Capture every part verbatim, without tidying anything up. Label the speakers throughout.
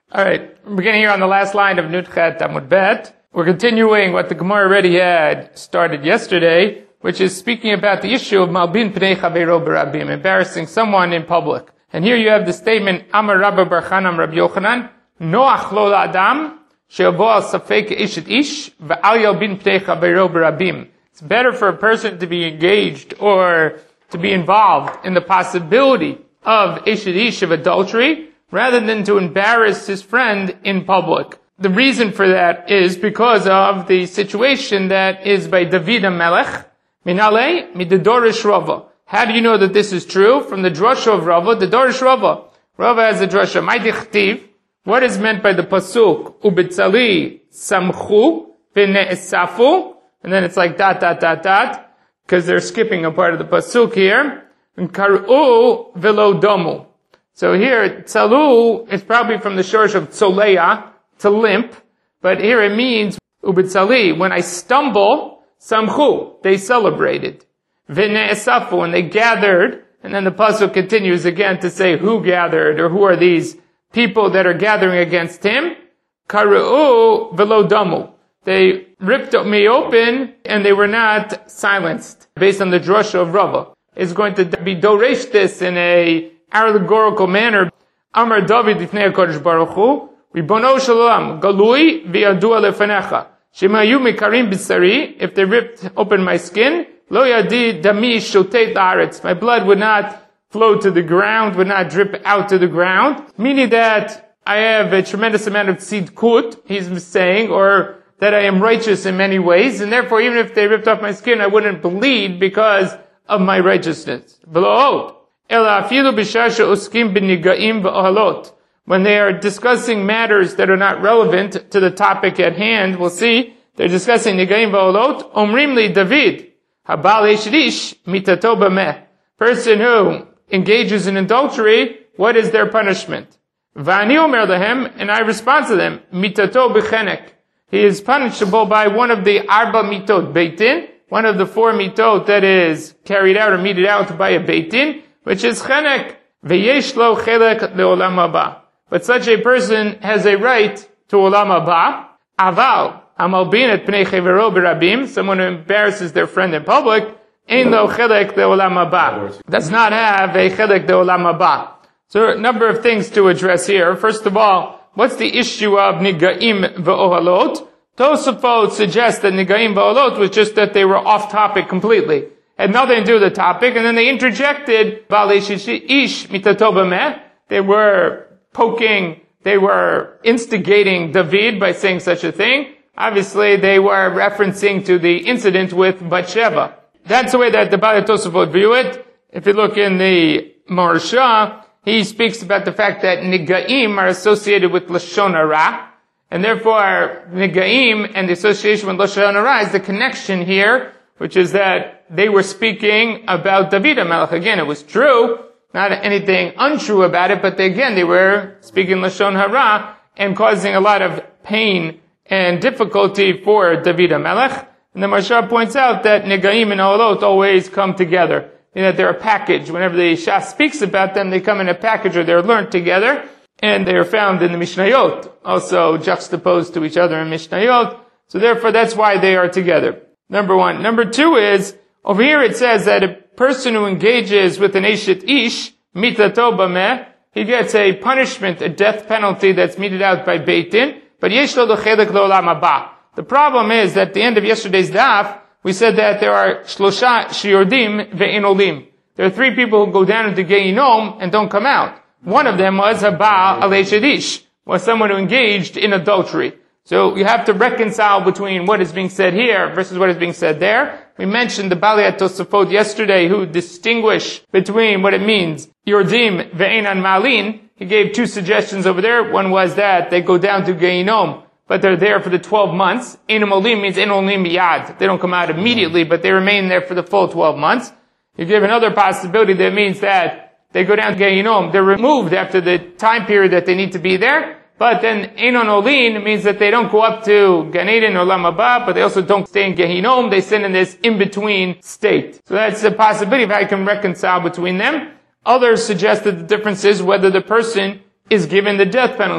Speaker 1: All right, we're beginning here on the last line of Nutchet Amud Bet. We're continuing what the Gemara already had started yesterday, which is speaking about the issue of Malbin Pnei Chaveiro B'Rabim, embarrassing someone in public. And here you have the statement, Amar Rabba Bar Chanam Rabbi Yochanan, Noach lo la'adam, she'yavo al safek ishet ish, ve'al yalbin pnei chaveiro b'rabim. It's better for a person to be engaged or to be involved in the possibility of ishet ish, of adultery, rather than to embarrass his friend in public. The reason for that is because of the situation that is by David HaMelech, Minale midedorish Rava. How do you know that this is true? From the drasha of Rava, the Dorish Rava. Rava has a drasha. My dichtiv. What is meant by the pasuk? Ubetzali samchu v'ne'esafu. And then it's like dot, dot, dot, dot. Because they're skipping a part of the pasuk here. And kar'u velo domu. So here, tzalu is probably from the shorsh of tzoleya, to limp. But here it means, ubetzali, when I stumble, samchu, they celebrated. V'ne'esafu, and they gathered. And then the pasuk continues again to say who gathered, or who are these people that are gathering against him. Karu'u velo damu. They ripped me open, and they were not silenced. Based on the drasha of Rava. It's going to be doresh this in a allegorical manner. Amar David ifnei HaKadosh Baruch Hu, Ribono shel olam, galui v'yadua lefanecha. Shemayu mikarim b'sari, if they ripped open my skin, lo yadi dami shotei la'aretz. My blood would not flow to the ground, would not drip out to the ground. Meaning that I have a tremendous amount of tzidkut, he's saying, or that I am righteous in many ways, and therefore even if they ripped off my skin, I wouldn't bleed because of my righteousness. V'lo ela afilu b'shasha uskim b'nigaim v'ohalot. When they are discussing matters that are not relevant to the topic at hand, we'll see, they're discussing nigaim v'ohalot, omrim li David, habal eshrish mitato b'meh. Person who engages in adultery, what is their punishment? V'ani omer lehem, and I respond to them, mitato b'chenek. He is punishable by one of the arba mitot, beitin, one of the four mitot that is carried out or meted out by a beitin, which is chenek, v'yesh lo chelek le'olam haba. But such a person has a right to olam haba. Aval, hamalbin et pnei chaveiro b'rabim, someone who embarrasses their friend in public, ein lo chelek le'olam haba, does not have a chelek le'olam haba. So a number of things to address here. First of all, what's the issue of nigaim v'ohalot? Tosafot suggests that nigaim v'ohalot was just that they were off topic completely. Had nothing to do with the topic, and then they interjected ba'alei ish mitato b'meh. They were poking, they were instigating David by saying such a thing. Obviously, they were referencing to the incident with Bathsheba. That's the way that the Baalei Tosafot view it. If you look in the Maharsha, he speaks about the fact that nigaim are associated with lashon hara, and therefore nigaim and the association with lashon hara is the connection here, which is that they were speaking about David HaMelech. Again, it was true, not anything untrue about it, but they, again, they were speaking lashon hara and causing a lot of pain and difficulty for David HaMelech. And the Maharsha points out that nigaim and ohalot always come together. In that they're a package. Whenever the Shas speaks about them, they come in a package or they're learned together. And they are found in the Mishnayot, also juxtaposed to each other in Mishnayot. So therefore, that's why they are together. Number one. Number two is, over here it says that a person who engages with an Eshet Ish, mitato b'meh, he gets a punishment, a death penalty that's meted out by Beit Din, but yesh lo chelek le'olam haba. The problem is that at the end of yesterday's daf, we said that there are shlosha shiyordim ve'en olim. There are three people who go down into Gehinom and don't come out. One of them was Habal alei shedish, was someone who engaged in adultery. So you have to reconcile between what is being said here versus what is being said there. We mentioned the Baalei Tosafot yesterday who distinguish between what it means, yordim ve'enan malin. He gave two suggestions over there. One was that they go down to Gehinom, but they're there for the twelve months. Einam olim means einam olim miyad. They don't come out immediately, but they remain there for the full twelve months. You give another possibility that means that they go down to Gehinom. They're removed after the time period that they need to be there. But then einam olim means that they don't go up to Gan Eden or Olam Haba, but they also don't stay in Gehinom. They sit in this in-between state. So that's a possibility of how you can reconcile between them. Others suggest that the difference is whether the person is given the death penalty.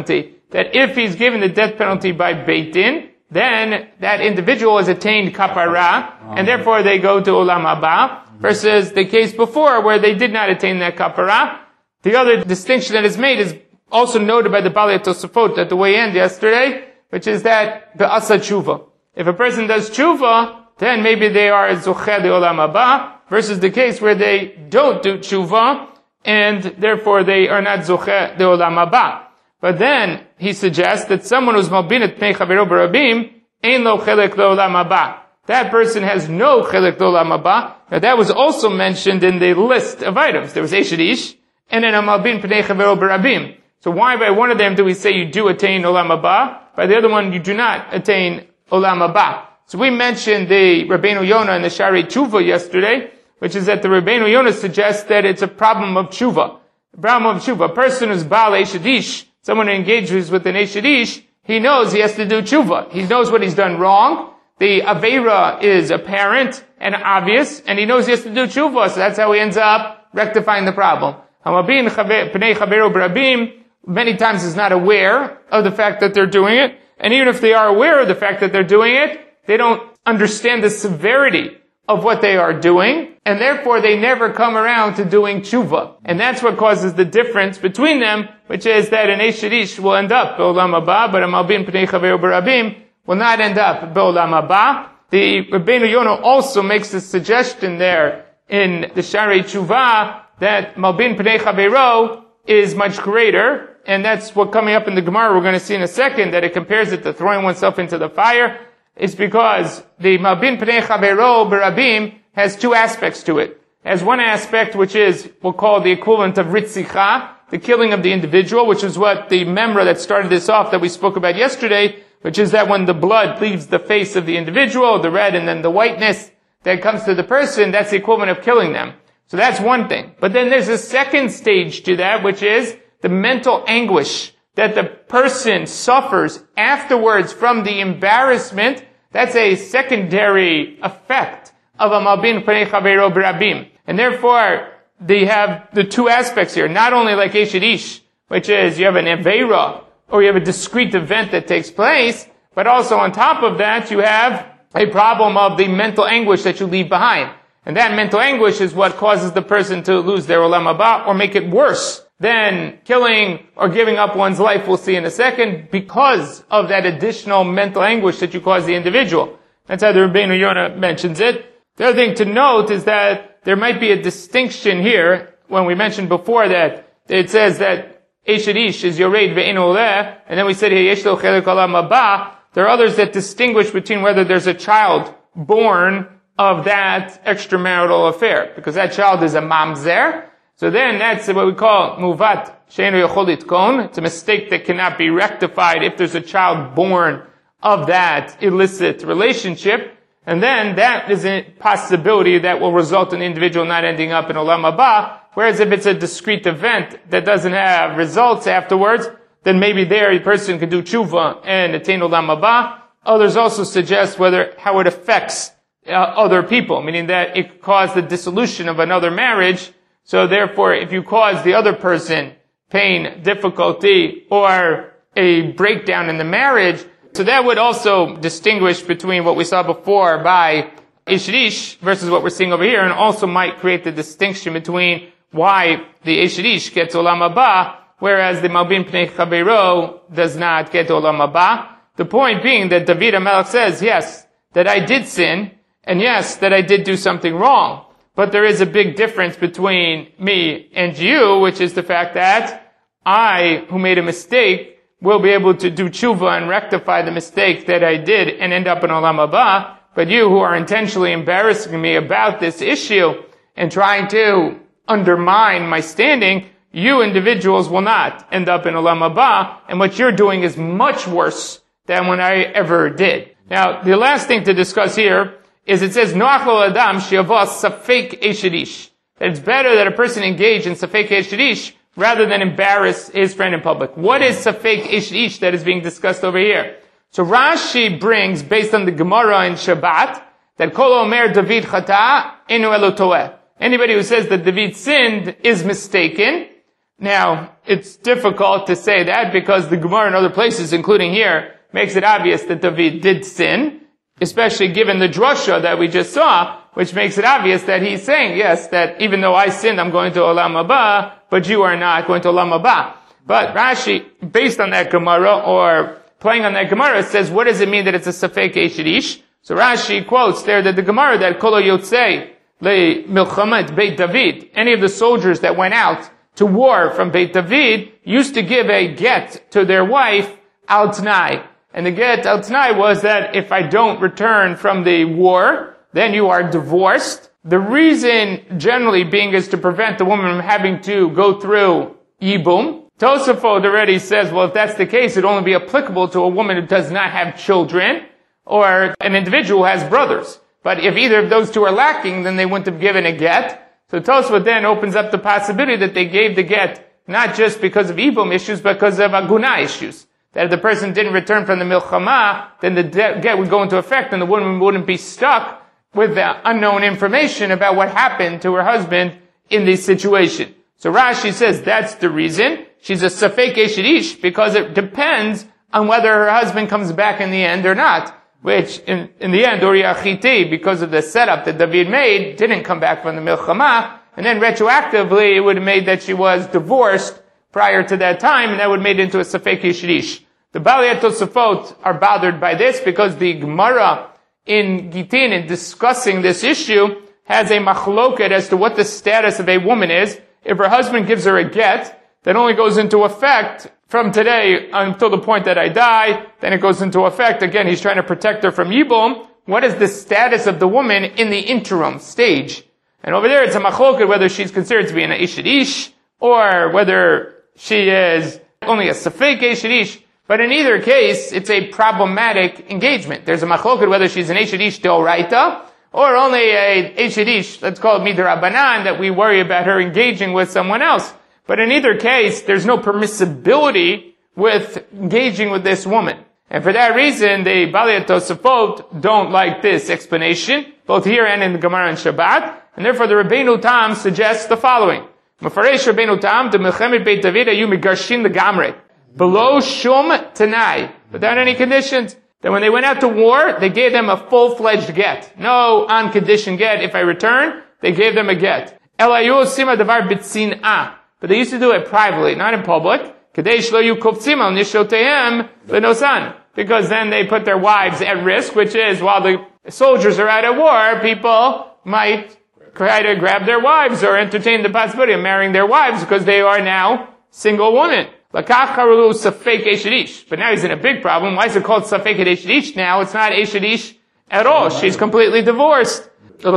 Speaker 1: that if he's given the death penalty by Beit Din, then that individual has attained kapara, and therefore they go to Olam Haba, versus the case before where they did not attain that kapara. The other distinction that is made is also noted by the Balei Tosafot at the way end yesterday, which is that be'asa tshuva. If a person does tshuva, then maybe they are zocheh de Olam Haba, versus the case where they don't do tshuva, and therefore they are not zocheh de Olam Haba. But then he suggests that someone who's malbin et pnei chavero berabim ein lo chelek leolam haba. That person has no chelek leolam haba. Now that was also mentioned in the list of items. There was eshet ish and then a malbin pnei chavero berabim. So why by one of them do we say you do attain olam haba? By the other one you do not attain olam haba. So we mentioned the Rabbeinu Yonah and the Shari Tshuva yesterday, which is that the Rabbeinu Yonah suggests that it's a problem of tshuva. The problem of tshuva. A person who's baal eshet ish, someone who engages with an eshet ish, he knows he has to do tshuva. He knows what he's done wrong. The aveira is apparent and obvious, and he knows he has to do tshuva, so that's how he ends up rectifying the problem. Hamabin pnei chavero berabim many times is not aware of the fact that they're doing it, and even if they are aware of the fact that they're doing it, they don't understand the severity of what they are doing, and therefore they never come around to doing tshuva. And that's what causes the difference between them, which is that an eshet ish will end up be'olam haba, but a malbin pnei chavero berabim will not end up be'olam haba. The Rabbeinu Yonah also makes a suggestion there in the Shari Tshuva that malbin pnei chavero is much greater, and that's what coming up in the Gemara we're going to see in a second, that it compares it to throwing oneself into the fire. It's because the malbin pnei chavero berabim has two aspects to it. It has one aspect which is, we'll call the equivalent of ritzicha, the killing of the individual, which is what the memra that started this off that we spoke about yesterday, which is that when the blood leaves the face of the individual, the red and then the whiteness that comes to the person, that's the equivalent of killing them. So that's one thing. But then there's a second stage to that, which is the mental anguish that the person suffers afterwards from the embarrassment. That's a secondary effect of a malbin pnei chavero berabim. And therefore, they have the two aspects here. Not only like eshet ish, which is you have an aveira, or you have a discrete event that takes place, but also on top of that, you have a problem of the mental anguish that you leave behind. And that mental anguish is what causes the person to lose their olam haba, or make it worse than killing or giving up one's life, we'll see in a second, because of that additional mental anguish that you cause the individual. That's how the Rabbeinu Yonah mentions it. The other thing to note is that there might be a distinction here, when we mentioned before that it says that eshet ish is yored ve'en oleh, and then we said yesh lo chelek olam haba. There are others that distinguish between whether there's a child born of that extramarital affair, because that child is a mamzer. So then that's what we call muvat she'eino yochol litkon. It's a mistake that cannot be rectified if there's a child born of that illicit relationship. And then that is a possibility that will result in the individual not ending up in olam haba. Whereas if it's a discrete event that doesn't have results afterwards, then maybe there the person can do tshuva and attain olam haba. Others also suggest whether how it affects uh, other people, meaning that it caused the dissolution of another marriage. So therefore, if you cause the other person pain, difficulty, or a breakdown in the marriage, so that would also distinguish between what we saw before by eshet ish versus what we're seeing over here, and also might create the distinction between why the eshet ish gets olam haba, whereas the malbin pnei chavero does not get olam haba. The point being that David HaMelech says, yes, that I did sin, and yes, that I did do something wrong. But there is a big difference between me and you, which is the fact that I, who made a mistake, will be able to do tshuva and rectify the mistake that I did and end up in olam haba. But you, who are intentionally embarrassing me about this issue and trying to undermine my standing, you individuals will not end up in olam haba. And what you're doing is much worse than what I ever did. Now, the last thing to discuss here is it says, Noach lo adam she'yavo safek eshet ish. That it's better that a person engage in safek eshet ish rather than embarrass his friend in public. What is safek eshet ish that is being discussed over here? So Rashi brings, based on the Gemara in Shabbat, that kol omer David chata enu elo toeh. Anybody who says that David sinned is mistaken. Now, it's difficult to say that because the Gemara in other places, including here, makes it obvious that David did sin, especially given the drasha that we just saw, which makes it obvious that he's saying, yes, that even though I sinned, I'm going to Olam Haba, but you are not going to Olam Haba. But Rashi, based on that Gemara, or playing on that Gemara, says, what does it mean that it's a Safek Eshet Ish? So Rashi quotes there that the Gemara, that Kol Yotzei Le Milchamet Beit David, any of the soldiers that went out to war from Beit David, used to give a get to their wife, Al T'nai. And the get Al T'nai was that if I don't return from the war, then you are divorced. The reason generally being is to prevent the woman from having to go through Yibum. Tosafot already says, well, if that's the case, it'd only be applicable to a woman who does not have children, or an individual who has brothers. But if either of those two are lacking, then they wouldn't have given a get. So Tosafot then opens up the possibility that they gave the get not just because of Yibum issues, but because of Aguna issues. That if the person didn't return from the Milchama, then the get would go into effect and the woman wouldn't be stuck with the unknown information about what happened to her husband in this situation. So Rashi says that's the reason. She's a Safek Eshet Ish because it depends on whether her husband comes back in the end or not. Which, in, in the end, Uriah Chiti, because of the setup that David made, didn't come back from the Milchama, and then retroactively it would have made that she was divorced prior to that time, and that would have made it into a Safek Eshet Ish. The Balei Tosafot are bothered by this because the Gemara in Gitin, in discussing this issue, has a machloket as to what the status of a woman is. If her husband gives her a get, that only goes into effect from today until the point that I die, then it goes into effect. Again, he's trying to protect her from Yibum. What is the status of the woman in the interim stage? And over there, it's a machloket whether she's considered to be an Eshet Ish, or whether she is only a Safek Eshet Ish. But in either case, it's a problematic engagement. There's a machloket whether she's an Eshet Ish Deoraita, or only a Eshet Ish, let's call it Midrabanan, that we worry about her engaging with someone else. But in either case, there's no permissibility with engaging with this woman. And for that reason, the Balei Tosafot don't like this explanation, both here and in the Gemara and Shabbat. And therefore the Rabbeinu Tam suggests the following. Mefaresh Rabbeinu Tam, the Milchemet Beit David ayu migarshin legamre. Below shum tanai. Without any conditions. That when they went out to war, they gave them a full-fledged get. No on-condition get. If I return, they gave them a get. Elayu sima davar bitzin'ah. But they used to do it privately, not in public. Because then they put their wives at risk, which is while the soldiers are out at war, people might try to grab their wives or entertain the possibility of marrying their wives because they are now single women. But now he's in a big problem. Why is it called Safek Eshet Ish now? It's not Eshet Ish at all. She's completely divorced. And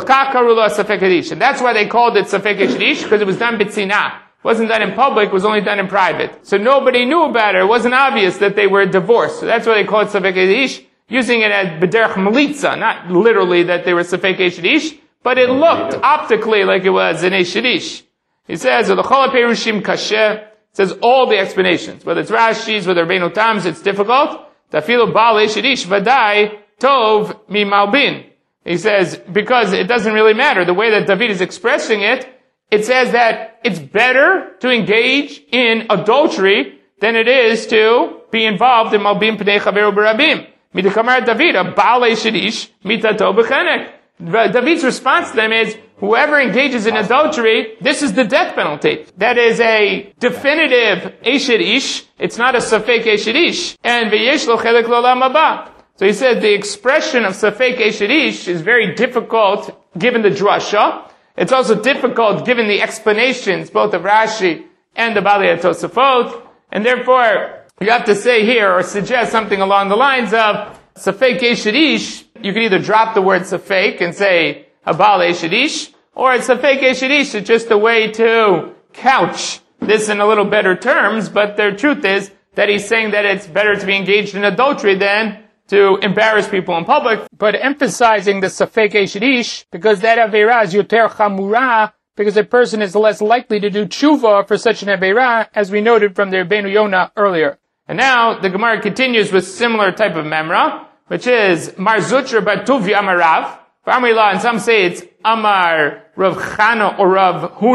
Speaker 1: that's why they called it Safek Eshet Ish, because it was done b'tzinah. It wasn't done in public, it was only done in private. So nobody knew about it. It wasn't obvious that they were divorced. So that's why they call it Safek Eshet Ish, using it as B'derech Melitza, not literally that they were Safek Eshet Ish, but it looked optically like it was an Eshet Ish. He says, L'chol perushim kasheh, says all the explanations, whether it's Rashi's, whether Rabbeinu Tam's, it's difficult. Tafilu bal Eshet Ish vadai tov mi malbin. He says, because it doesn't really matter. The way that David is expressing it, it says that it's better to engage in adultery than it is to be involved in malbim pnei chaveru b'rabim. Midakamar David, a bal Eshet Ish mitato b'chenek. David's response to them is, whoever engages in adultery, this is the death penalty. That is a definitive Eshet Ish. It's not a Safek Eshet Ish. And v'yesh lo chelek l'olam haba. So he said the expression of Safek Eshet Ish is very difficult given the drasha. It's also difficult given the explanations both of Rashi and the Balei Tosafot. And therefore, you have to say here or suggest something along the lines of Safek Eshet Ish. You can either drop the word Safek and say Habal Eshet Ish, or it's Safek Eshet Ish. It's just a way to couch this in a little better terms, but the truth is that he's saying that it's better to be engaged in adultery than to embarrass people in public, but emphasizing the Safek Eshet Ish, because that Aveira is Yoter Chamura, because a person is less likely to do tshuva for such an Aveira, as we noted from the Rabbeinu Yonah earlier. And now, the Gemara continues with similar type of memra, which is Mar Zutra Batuvi Amarav. For Amrila, and some say it's Amar Rav Chana or Rav Huna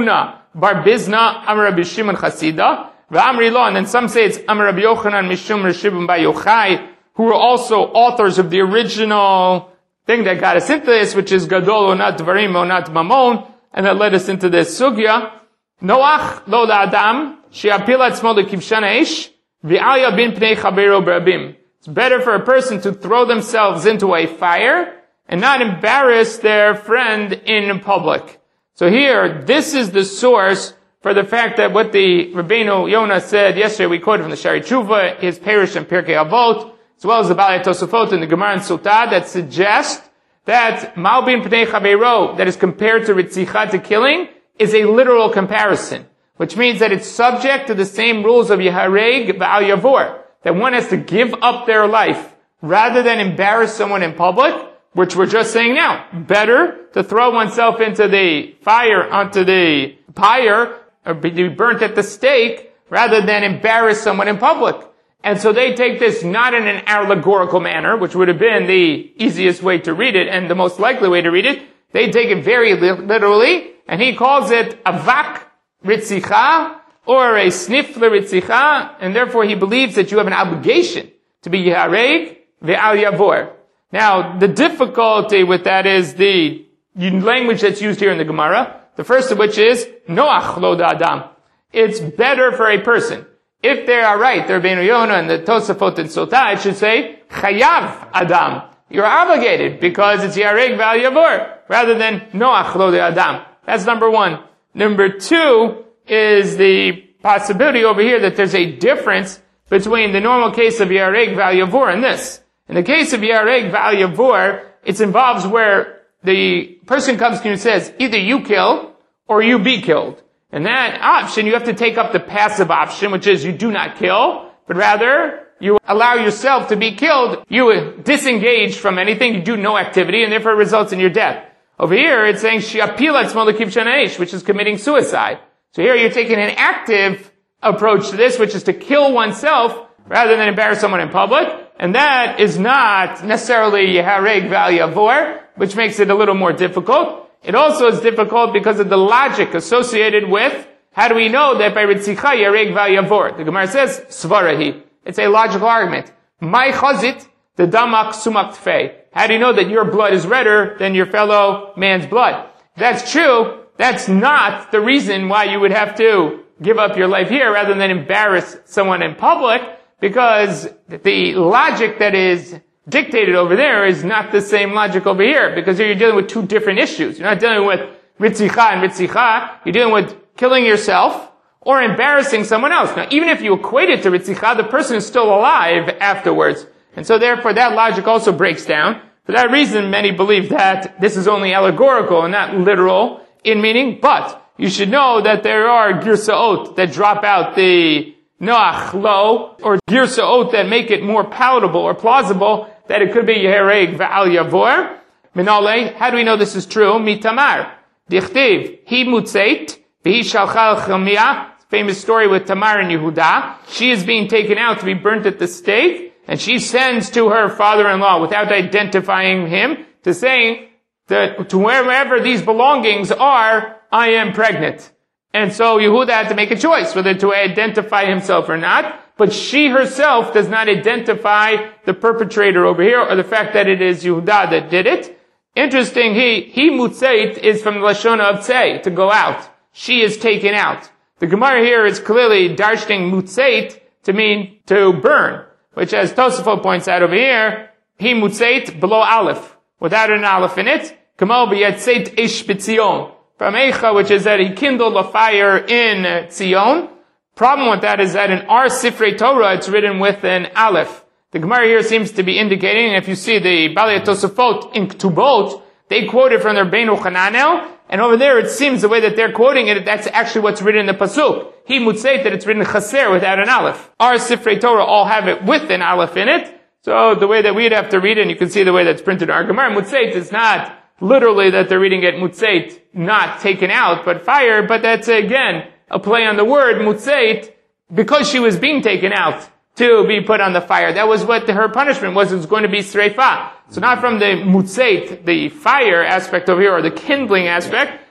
Speaker 1: bar Bizna, Amar Rabbi Shimon Chasida, V'amri lo, and then some say it's Amar Rabbi Yochanan Mishum Reshibim Bar Yochai, who were also authors of the original thing that got us into this, which is Gadol Onat Dvarim Onat Mamon, and that led us into this sugya. Noach lo la'adam, she'apil atzmo lekivshan ha'esh, v'al yabin pnei chavero b'rabim. It's better for a person to throw themselves into a fire and not embarrass their friend in public. So here, this is the source for the fact that what the Rabbeinu Yonah said yesterday, we quoted from the Shari Tshuva, his Perush and Pirkei Avot, as well as the Balei Tosafot and the Gemara and Sotah, that suggest that Malbin Pnei Chavero, that is compared to Ritzicha, to killing, is a literal comparison, which means that it's subject to the same rules of Yehareg V'al Yavor, that one has to give up their life rather than embarrass someone in public, which we're just saying now. Better to throw oneself into the fire, onto the pyre, or be burnt at the stake, rather than embarrass someone in public. And so they take this not in an allegorical manner, which would have been the easiest way to read it and the most likely way to read it. They take it very literally, and he calls it avak ritzicha, or a snifler ritzicha, and therefore he believes that you have an obligation to be Yehareg ve'al Yavor. Now, the difficulty with that is the language that's used here in the Gemara, the first of which is Noach lo da'adam. It's better for a person. If they are right, the Rabbeinu Yonah and the Tosafot and Sotah, it should say Chayav Adam. You're obligated because it's Yehareg ve'al Yavor, rather than Noach lo da'adam. That's number one. Number two is the possibility over here that there's a difference between the normal case of Yehareg ve'al Yavor and this. In the case of Yehareg ve'al Yavor, it involves where the person comes to you and says, either you kill or you be killed. And that option, you have to take up the passive option, which is you do not kill, but rather you allow yourself to be killed. You disengage from anything, you do no activity, and therefore it results in your death. Over here, it's saying Shi'apil atzmo lekivshan ha'esh, which is committing suicide. So here you're taking an active approach to this, which is to kill oneself rather than embarrass someone in public. And that is not necessarily Yehareg ve'al Yavor, which makes it a little more difficult. It also is difficult because of the logic associated with, how do we know that by Ritzicha Yehareg ve'al Yavor? The Gemara says, Svarahi. It's a logical argument. My chazit, the damak sumak tfei. How do you know that your blood is redder than your fellow man's blood? If that's true, that's not the reason why you would have to give up your life here rather than embarrass someone in public, because the logic that is dictated over there is not the same logic over here, because here you're dealing with two different issues. You're not dealing with Ritzicha and Ritzicha, you're dealing with killing yourself or embarrassing someone else. Now, even if you equate it to Ritzicha, the person is still alive afterwards. And so therefore that logic also breaks down. For that reason, many believe that this is only allegorical and not literal in meaning, but you should know that there are girsa'ot that drop out the Noach lo, or girsa'ot that make it more palatable or plausible that it could be Yehareg ve'al Yavor. Minale, how do we know this is true? Mitamar. Dichtiv, he mutzeit, v'hi shalchal chamiyah. Famous story with Tamar and Yehuda. She is being taken out to be burnt at the stake, and she sends to her father-in-law, without identifying him, to saying that to wherever these belongings are, I am pregnant. And so Yehuda had to make a choice whether to identify himself or not, but she herself does not identify the perpetrator over here, or the fact that it is Yehuda that did it. Interesting, he, he mutzeit is from the Lashon of tzei, to go out. She is taken out. The Gemara here is clearly darshting mutzeit to mean to burn, which, as Tosafot points out over here, he mutzeit below aleph, without an aleph in it. Kamo b'yatzeit ish b'tzion. From Eicha, which is that he kindled a fire in Tzion. Problem with that is that in our Sifrei Torah, it's written with an aleph. The Gemara here seems to be indicating, and if you see the Balei Tosafot in Ketubot, they quote it from their Beinu Chananel, and over there it seems the way that they're quoting it, that's actually what's written in the Pasuk. He mutzeit, that it's written chaser without an aleph. Our Sifrei Torah all have it with an aleph in it, so the way that we'd have to read it, and you can see the way that's printed in our Gemara, mutzeit is not literally that they're reading it mutzeit, not taken out, but fire, but that's again a play on the word mutzeit, because she was being taken out to be put on the fire. That was what her punishment was. It was going to be sreifa. So not from the mutzeit, the fire aspect over here, or the kindling aspect,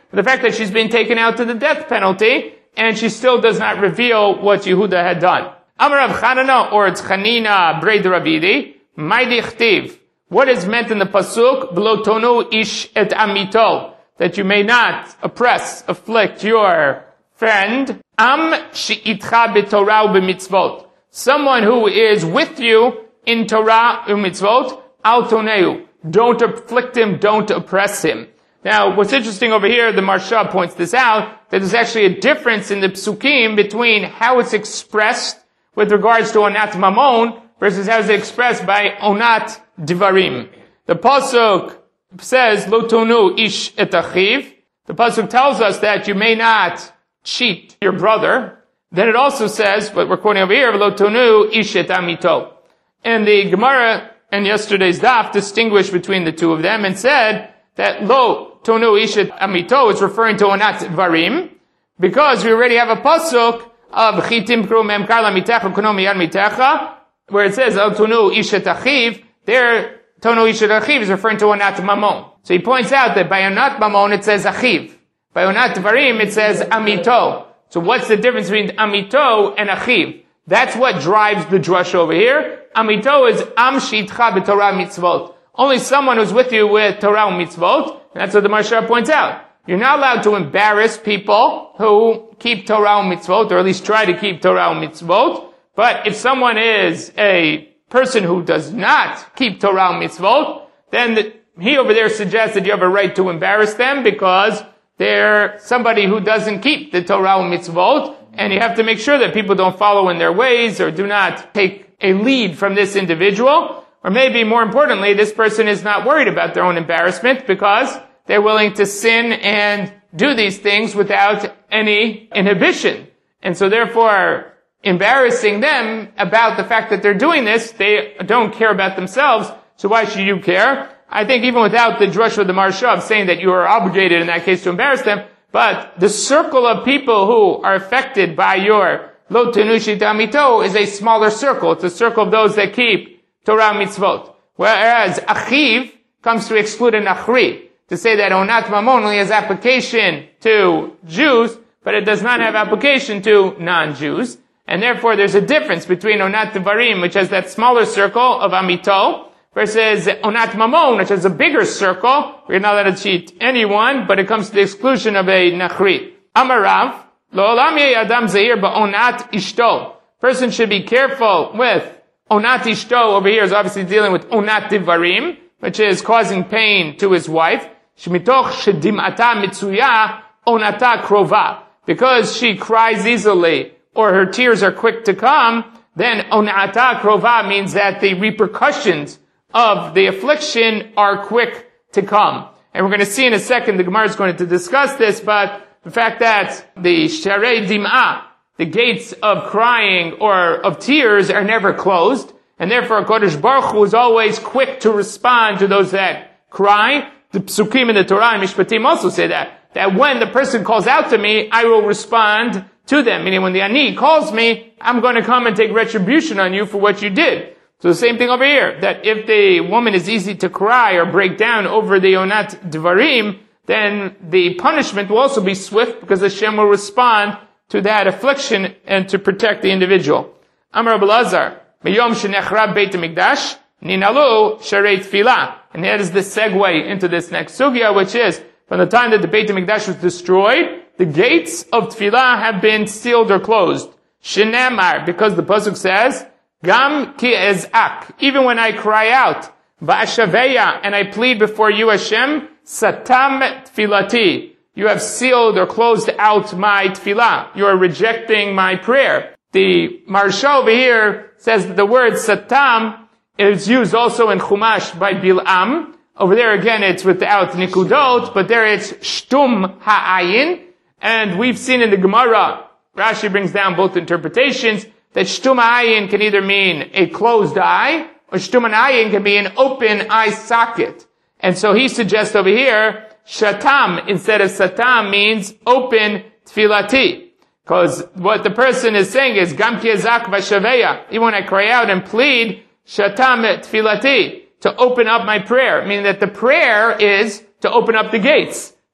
Speaker 1: the fact that she's been taken out to the death penalty, and she still does not reveal what Yehuda had done. Amar Rav Chanana, or it's Chanina Breid Ravidi, Maidi Chtiv. What is meant in the pasuk? V'lo tonu ish et amito, that you may not oppress, afflict your friend. Am she'itcha b'torah u'b'mitzvot. Someone who is with you in Torah u'mitzvot, al toneu. Don't afflict him, don't oppress him. Now, what's interesting over here, the Marsha points this out, that there's actually a difference in the psukim between how it's expressed with regards to onat mamon versus how it's expressed by onat divarim. The pasuk says, lo tonu ish et achiv. The pasuk tells us that you may not cheat your brother. Then it also says, what we're quoting over here, lo tonu ish et amito. And the Gemara and yesterday's daf distinguished between the two of them and said that lo tonu ish et amito is referring to onat divarim, because we already have a pasuk of chitim kru mem kala mitecha kuno miyad mitecha, where it says al tonu ish et achiv. There, tonu ish et achiv is referring to onat mamon. So he points out that by onat mamon it says achiv. By onat dvarim it says amito. So what's the difference between amito and achiv? That's what drives the drush over here. Amito is am sheitcha b'torah mitzvot. Only someone who's with you with Torah and mitzvot. And that's what the Marsha points out. You're not allowed to embarrass people who keep Torah and mitzvot, or at least try to keep Torah and mitzvot. But if someone is a person who does not keep Torah and mitzvot, then the, he over there suggests that you have a right to embarrass them because they're somebody who doesn't keep the Torah and mitzvot, and you have to make sure that people don't follow in their ways or do not take a lead from this individual. Or maybe more importantly, this person is not worried about their own embarrassment because they're willing to sin and do these things without any inhibition. And so therefore, embarrassing them about the fact that they're doing this, they don't care about themselves, so why should you care? I think even without the drush of the Marsha saying that you are obligated in that case to embarrass them, but the circle of people who are affected by your lo tenushi damito is a smaller circle. It's a circle of those that keep Torah mitzvot. Whereas achiv comes to exclude an achri, to say that onat mamon only has application to Jews, but it does not have application to non-Jews. And therefore there's a difference between onat devarim, which has that smaller circle of amito, versus onat mamon, which has a bigger circle. We're not allowed to cheat anyone, but it comes to the exclusion of a nachri. Amarav, lo olam yeh adam zeir ba'onat ishto. Person should be careful with onat ishto. Over here is obviously dealing with onat devarim, which is causing pain to his wife. Shemitoch shedimata mitzuya onata krova. Because she cries easily, or her tears are quick to come, then onata krova means that the repercussions of the affliction are quick to come. And we're going to see in a second, the Gemara is going to discuss this, but the fact that the sharei dim'ah, the gates of crying or of tears, are never closed, and therefore Kodesh Baruch Hu is always quick to respond to those that cry. The psukim in the Torah and Mishpatim also say that, that when the person calls out to me, I will respond to them. Meaning when the ani calls me, I'm going to come and take retribution on you for what you did. So the same thing over here, that if the woman is easy to cry or break down over the onat dvarim, then the punishment will also be swift because Hashem will respond to that affliction and to protect the individual. Amar Rabbi Lazar, Miyom shenechrab Beit HaMikdash, ninalu sharei tefillah. And that is the segue into this next sugya, which is, from the time that the Beit HaMikdash was destroyed, the gates of tefillah have been sealed or closed. Shenamar, because the pasuk says, Gam ki ezak, even when I cry out, Va'ashaveya, and I plead before you, Hashem, Satam tfilati, you have sealed or closed out my tefillah. You are rejecting my prayer. The Marsha over here says that the word Satam is used also in Chumash by Bil'am. Over there again it's without nikudot, but there it's shtum ha'ayin. And we've seen in the Gemara, Rashi brings down both interpretations, that shtum ha'ayin can either mean a closed eye, or shtum ha'ayin can be an open eye socket. And so he suggests over here, shatam instead of satam means open tfilati. Because what the person is saying is, gam ki ezak v'shaveya, even when I cry out and plead, shatam tfilati, to open up my prayer, meaning that the prayer is to open up the gates.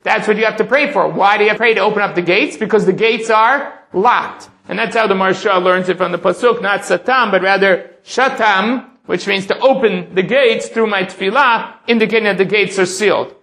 Speaker 1: That's what you have to pray for. Why do you have to pray to open up the gates? Because the gates are locked. And that's how the Maharsha learns it from the Pasuk, not Satam, but rather Shatam, which means to open the gates through my tefillah, indicating that the gates are sealed.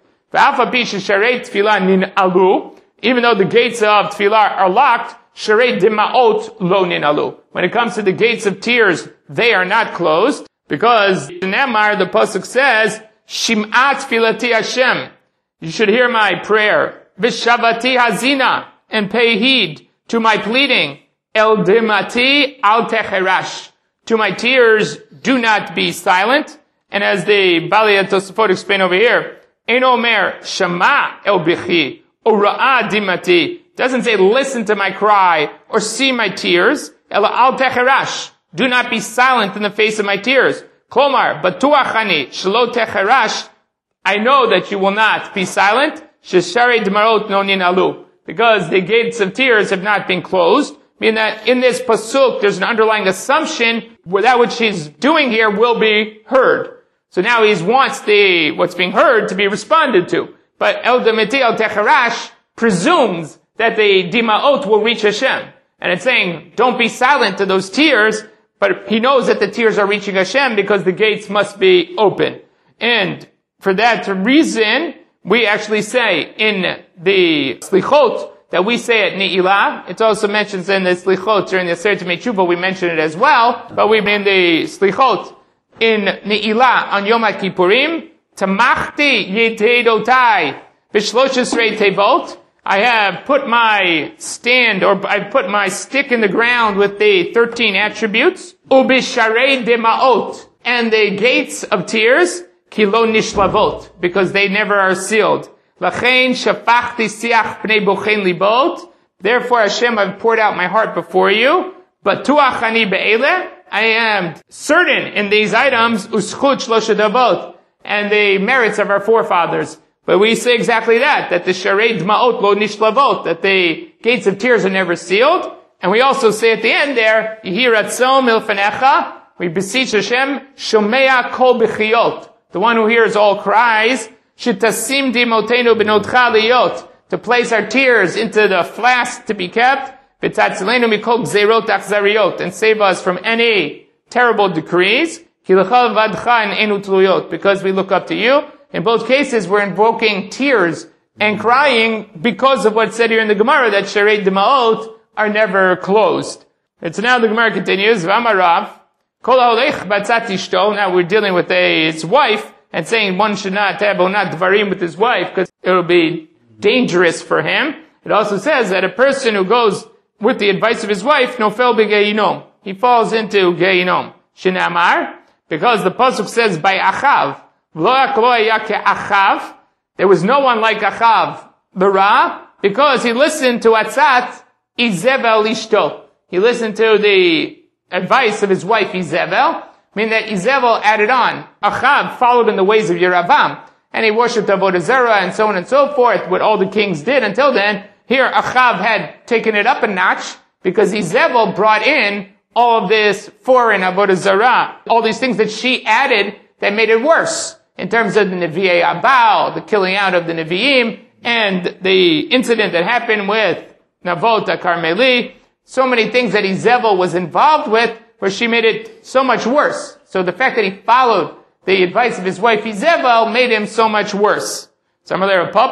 Speaker 1: Even though the gates of tefillah are locked, Sharei Dimaot lo ninalu. When it comes to the gates of tears, they are not closed, because in Emar, the Pasuk says, Shim'at tefillati Hashem. You should hear my prayer. Vishavati hazina, and pay heed to my pleading. El dimati al techerash. To my tears, do not be silent. And as the Balei Tosafot explain over here, Ein omer shama el bichi, or ra'a dimati. Doesn't say listen to my cry or see my tears. El al techerash. Do not be silent in the face of my tears. Klomar, batuach ani, shelo techerash. I know that you will not be silent. Shesharei dmarot no ninalu. Because the gates of tears have not been closed. Meaning that in this pasuk, there's an underlying assumption where that which he's doing here will be heard. So now he wants the, what's being heard to be responded to. But El Demeti El Techarash presumes that the Dimaot will reach Hashem. And it's saying, don't be silent to those tears, but he knows that the tears are reaching Hashem because the gates must be open. And for that reason, we actually say in the Slichot, that we say at Ne'ilah. It also mentions in the Slichot during the Aseret Mechuvah, we mention it as well, but we've been in the Slichot in Ne'ilah on Yom HaKippurim, Tamachti Yetedotai B'shlosh Esrei Tevot. I have put my stand, or I've put my stick in the ground with the thirteen attributes, Ubisharei Demaot, and the gates of tears, Kilo Nishlavot, because they never are sealed. Lachein shafachti siach pnei bochein libot. Therefore, Hashem, I've poured out my heart before you. But tuach ani be'eleh, I am certain in these items, uschut shlosha davot, and the merits of our forefathers. But we say exactly that, that the sharei dmaot lo nishlavot, that the gates of tears are never sealed. And we also say at the end there, Yehi ratzon milfanecha, we beseech Hashem, shomea kol b'chiyot, the one who hears all cries, Shitasim dimotenu benotcha liyot, to place our tears into the flask to be kept, v'tatzilenu mikol gzerot achzariot, and save us from any terrible decrees, kilachal vadcha and enu tluyot, because we look up to you. In both cases, we're invoking tears and crying because of what's said here in the Gemara, that sharei demaot are never closed. And so now the Gemara continues, v'amarav, kol ha'olech batzat ishto, now we're dealing with a, his wife, and saying one should not have onat dvarim with his wife because it will be dangerous for him. It also says that a person who goes with the advice of his wife, nofel begeyinom, he falls into geyinom. Shinamar, because the pasuk says by Achav, lo yaklo Achav, there was no one like Achav, the Ra, because he listened to Atzat Izevel Ishto. He listened to the advice of his wife Izevel. Meaning that Izevel added on. Achav followed in the ways of Yeravam, and he worshipped Avodah Zarah and so on and so forth, what all the kings did until then. Here, Achav had taken it up a notch, because Izevel brought in all of this foreign Avodah Zarah, all these things that she added that made it worse, in terms of the Nevi'ei Abal, the killing out of the Nevi'im, and the incident that happened with Navot HaKarmeli, so many things that Izevel was involved with, where she made it so much worse. So the fact that he followed the advice of his wife Izevel made him so much worse. Isn't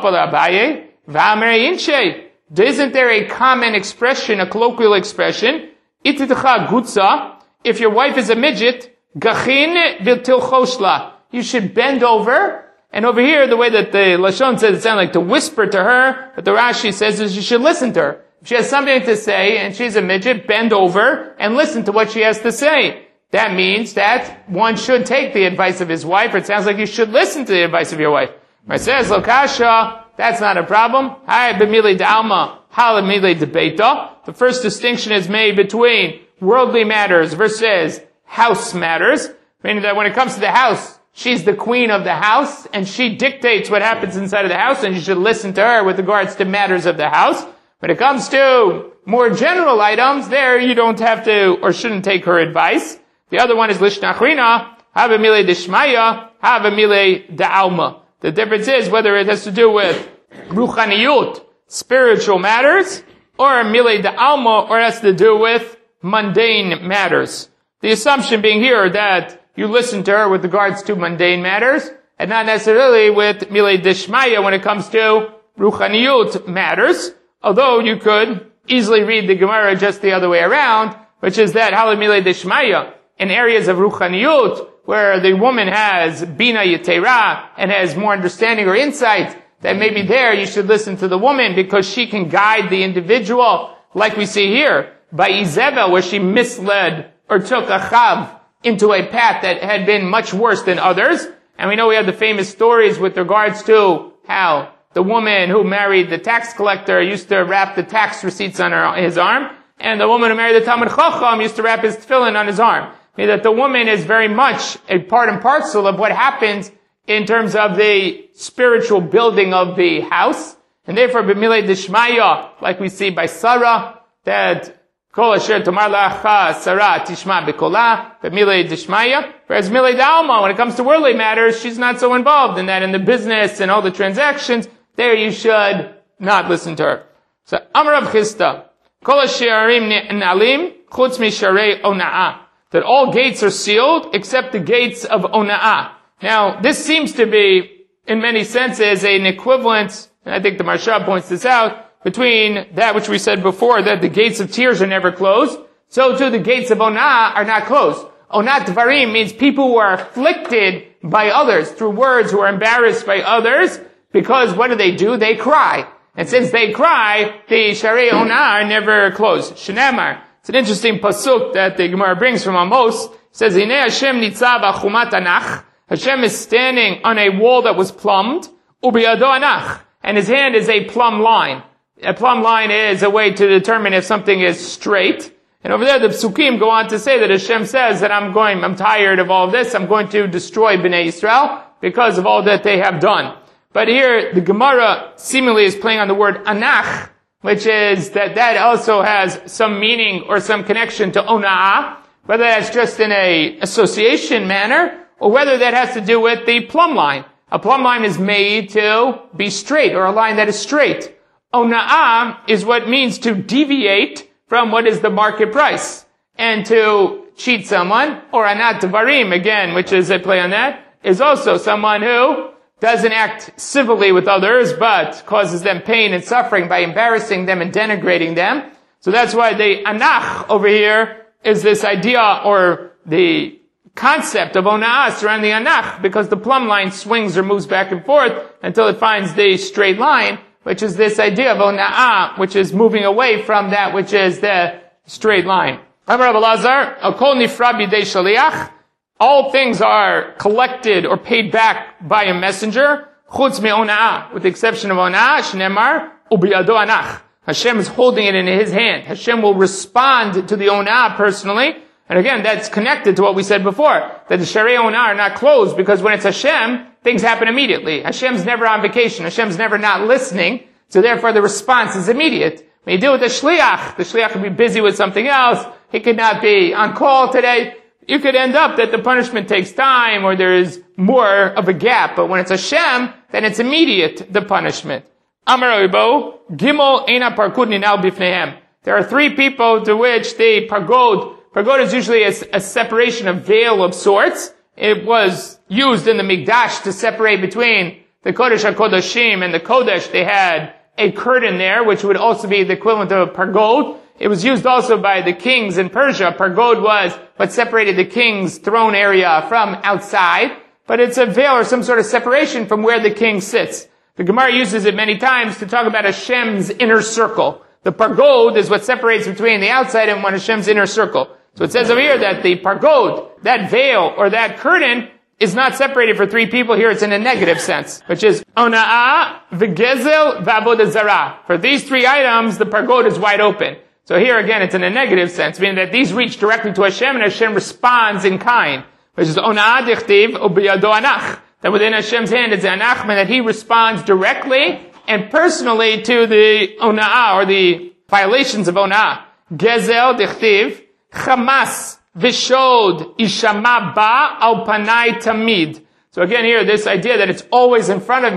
Speaker 1: there a common expression, a colloquial expression? If your wife is a midget, you should bend over. And over here, the way that the Lashon says, it sounds like to whisper to her, but the Rashi says is you should listen to her. If she has something to say, and she's a midget, bend over and listen to what she has to say. That means that one should take the advice of his wife, or it sounds like you should listen to the advice of your wife. It says, Lokasha, that's not a problem. Hai b'milei d'alma, hala milei d'beita. The first distinction is made between worldly matters versus house matters. Meaning that when it comes to the house, she's the queen of the house, and she dictates what happens inside of the house, and you should listen to her with regards to matters of the house. When it comes to more general items, there you don't have to or shouldn't take her advice. The other one is lishnachrina, have a mile deshmaya, have a mile da'alma. The difference is whether it has to do with ruchaniyut, spiritual matters, or milei da'alma, or has to do with mundane matters. The assumption being here that you listen to her with regards to mundane matters, and not necessarily with milei dishmaya when it comes to ruchaniyut matters, although you could easily read the Gemara just the other way around, which is that halal milei dishmaya, in areas of ruchaniyut, where the woman has bina yetera, and has more understanding or insight, that maybe there you should listen to the woman because she can guide the individual, like we see here, by Izebel, where she misled or took Achav into a path that had been much worse than others. And we know we have the famous stories with regards to how the woman who married the tax collector used to wrap the tax receipts on her, his arm, and the woman who married the Talmud Chacham used to wrap his tefillin on his arm. I mean, that the woman is very much a part and parcel of what happens in terms of the spiritual building of the house. And therefore, b'milei dishmaya, like we see by Sarah, that kol asher tomar la'acha Sarah tishma b'kola, b'milei dishmaya. Whereas milei da'alma, when it comes to worldly matters, she's not so involved in that. In the business and all the transactions, there you should not listen to her. So, Amar Rav Chisda, kol asherim nalim chutz misharei ona'ah. That all gates are sealed except the gates of ona'ah. Now, this seems to be, in many senses, an equivalence, and I think the Maharsha points this out, between that which we said before, that the gates of tears are never closed, so too the gates of ona'ah are not closed. Onat dvarim means people who are afflicted by others, through words, who are embarrassed by others, because what do they do? They cry. And since they cry, the sharei ona'ah are never closed. Shneimar. It's an interesting pasuk that the Gemara brings from Amos. It says, Hinei Hashem nitzav achumat anach. Hashem is standing on a wall that was plumbed, ubiyado anach, and his hand is a plumb line. A plumb line is a way to determine if something is straight. And over there, the psukim go on to say that Hashem says that I'm going, I'm tired of all of this, I'm going to destroy Bnei Yisrael because of all that they have done. But here, the Gemara seemingly is playing on the word anach, which is that that also has some meaning or some connection to ona'ah, whether that's just in a association manner, or whether that has to do with the plumb line. A plumb line is made to be straight, or a line that is straight. Ona'ah is what means to deviate from what is the market price, and to cheat someone, or anat dvarim, again, which is a play on that, is also someone who doesn't act civilly with others, but causes them pain and suffering by embarrassing them and denigrating them. So that's why the anach over here is this idea, or the concept of ona'ah surrounding the anach, because the plumb line swings or moves back and forth until it finds the straight line, which is this idea of ona'ah, which is moving away from that which is the straight line. Amar Rav Elazar, Akol nifra bidei shaliach. All things are collected or paid back by a messenger, chutz me ona'ah, with the exception of ona'ah, shneimar, ubiyado anach. Hashem is holding it in his hand. Hashem will respond to the ona'ah personally. And again, that's connected to what we said before, that the sharei ona'ah are not closed, because when it's Hashem, things happen immediately. Hashem's never on vacation. Hashem's never not listening, so therefore the response is immediate. When you deal with the shliach, the shliach could be busy with something else, he could not be on call today. You could end up that the punishment takes time, or there is more of a gap. But when it's Hashem, then it's immediate, the punishment. Amar Oibo, Gimel Eina Parkud Ninal Bifnehem. There are three people to which the pargod, pargod is usually a, a separation, a veil of sorts. It was used in the Mikdash to separate between the Kodesh HaKodashim and the Kodesh. They had a curtain there, which would also be the equivalent of a pargod. It was used also by the kings in Persia. Pargod was what separated the king's throne area from outside, but it's a veil or some sort of separation from where the king sits. The Gemara uses it many times to talk about Hashem's inner circle. The pargod is what separates between the outside and one Hashem's inner circle. So it says over here that the pargod, that veil or that curtain, is not separated for three people. Here it's in a negative sense, which is ona'ah, v'gezel, v'avodah zarah. For these three items, the pargod is wide open. So here again, it's in a negative sense, meaning that these reach directly to Hashem, and Hashem responds in kind, which is ona'ah dichtiv ubiyado anach. That within Hashem's hand is anach, and that He responds directly and personally to the ona'ah, or the violations of ona'ah. Gezel dichtiv, chamas v'shod ishama ba al panai tamid. So again here, this idea that it's always in front of me,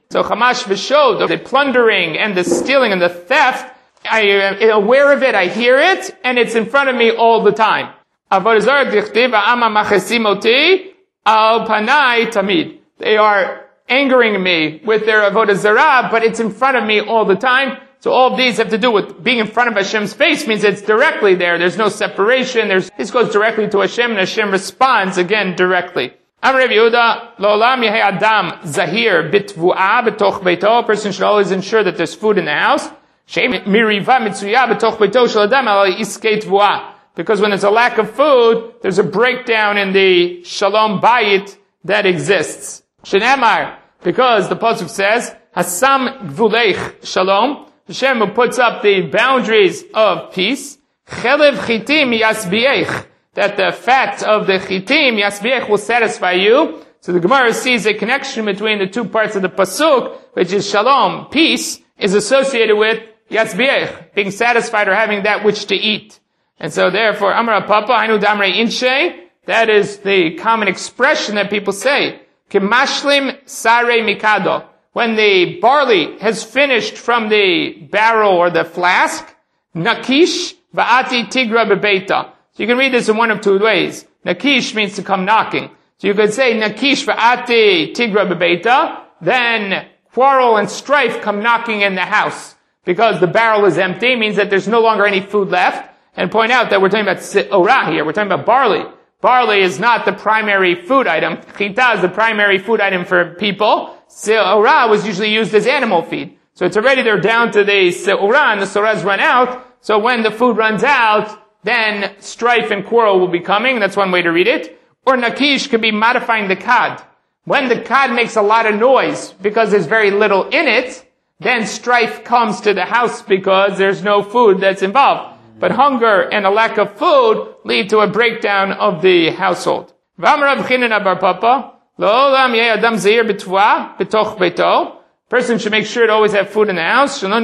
Speaker 1: So Chamash v'shod, the plundering and the stealing and the theft, I am aware of it, I hear it, and it's in front of me all the time. Avodah zarah dichtiv ha'ama machesim oti al panai tamid. They are angering me with their avodah zarah, but it's in front of me all the time. So all of these have to do with being in front of Hashem's face, means it's directly there. There's no separation. There's, this goes directly to Hashem, and Hashem responds again directly. Amar Rabbi Yehuda, Lo'olam yehei adam zahir bitvu'ah betoch beito. A person should always ensure that there's food in the house. She'em miriva mitzuya betoch beito shel adam al iskei tvu'ah. Because when there's a lack of food, there's a breakdown in the shalom bayit that exists. Shenemar, because the pasuk says, Hasam gvuleich shalom, Hashem who puts up the boundaries of peace, Chelev chitim yasbiech, that the fat of the chitim yasbiech will satisfy you. So the Gemara sees a connection between the two parts of the pasuk, which is shalom, peace, is associated with yasbiech, being satisfied or having that which to eat. And so therefore, Amar Papa, Hainu Damre Inshe, that is the common expression that people say. Kimashlim Sare Mikado. When the barley has finished from the barrel or the flask, Nakish Va'ati Tigra Bebeita. So you can read this in one of two ways. Nakish means to come knocking. So you could say Nakish Va'ati Tigra Bebeita, then quarrel and strife come knocking in the house. Because the barrel is empty, means that there's no longer any food left. And point out that we're talking about se'orah here. We're talking about barley. Barley is not the primary food item. Chita is the primary food item for people. Se'orah was usually used as animal feed. So it's already they're down to the se'orah and the sorahs run out. So when the food runs out, then strife and quarrel will be coming. That's one way to read it. Or nakish could be modifying the kad. When the kad makes a lot of noise because there's very little in it, then strife comes to the house because there's no food that's involved. But hunger and a lack of food lead to a breakdown of the household. Person should make sure to always have food in the house. Because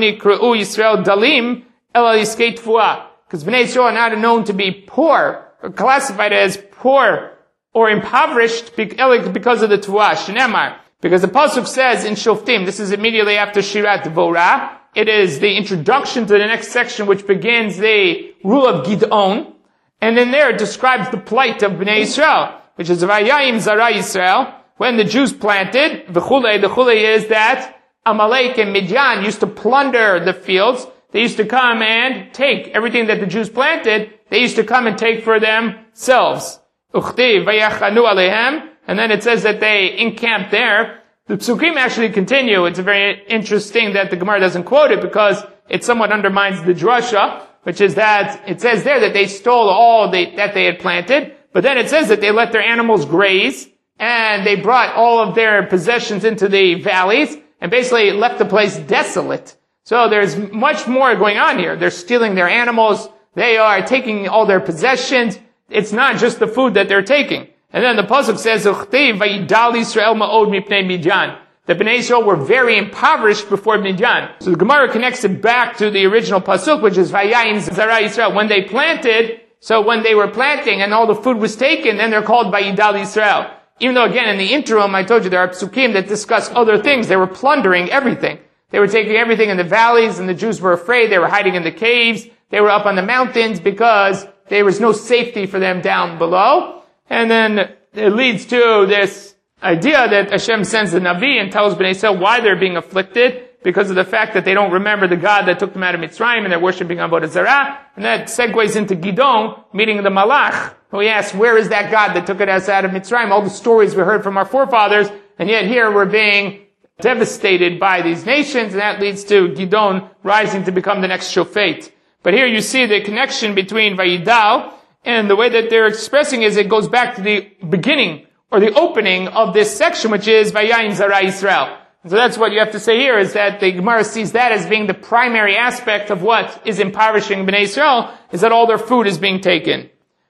Speaker 1: Bnei Yisrael are not known to be poor, or classified as poor or impoverished because of the tuah. Shneimar. Because the pasuk says in Shoftim, this is immediately after Shirat Dvorah, it is the introduction to the next section which begins the rule of Gid'on. And in there it describes the plight of Bnei Yisrael, which is Vayayim Zara Yisrael, when the Jews planted, the chulei, the chulei is that Amalek and Midian used to plunder the fields. They used to come and take everything that the Jews planted, they used to come and take for themselves. Uchtiv Vayachanu Alehem, and then it says that they encamped there. The psukim actually continue. It's very interesting that the Gemara doesn't quote it because it somewhat undermines the drasha, which is that it says there that they stole all they, that they had planted, but then it says that they let their animals graze, and they brought all of their possessions into the valleys, and basically left the place desolate. So there's much more going on here. They're stealing their animals, they are taking all their possessions. It's not just the food that they're taking. And then the pasuk says, "Vayidal Yisrael ma'od mipnei Midian." The Bnei Yisrael were very impoverished before Midian. So the Gemara connects it back to the original pasuk, which is Vayayim Zara Yisrael. When they planted, so when they were planting and all the food was taken, then they're called Vayidal Yisrael. Even though again in the interim, I told you there are psukim that discuss other things. They were plundering everything. They were taking everything in the valleys, and the Jews were afraid. They were hiding in the caves. They were up on the mountains because there was no safety for them down below. And then it leads to this idea that Hashem sends the Navi and tells Bnei Yisrael why they're being afflicted, because of the fact that they don't remember the God that took them out of Mitzrayim and they're worshiping Avodah Zarah. And that segues into Gidon, meeting the Malach, who he asks, where is that God that took us out of Mitzrayim? All the stories we heard from our forefathers, and yet here we're being devastated by these nations, and that leads to Gidon rising to become the next Shofet. But here you see the connection between Vayidal, and the way that they're expressing is it goes back to the beginning, or the opening of this section, which is Vayayim Zara Yisrael. And so that's what you have to say here, is that the Gemara sees that as being the primary aspect of what is impoverishing Bnei Yisrael, is that all their food is being taken.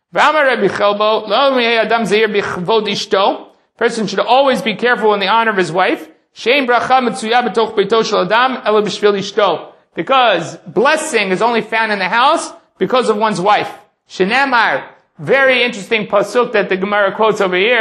Speaker 1: Person should always be careful in the honor of his wife. Because blessing is only found in the house because of one's wife. Shenemar, very interesting pasuk that the Gemara quotes over here.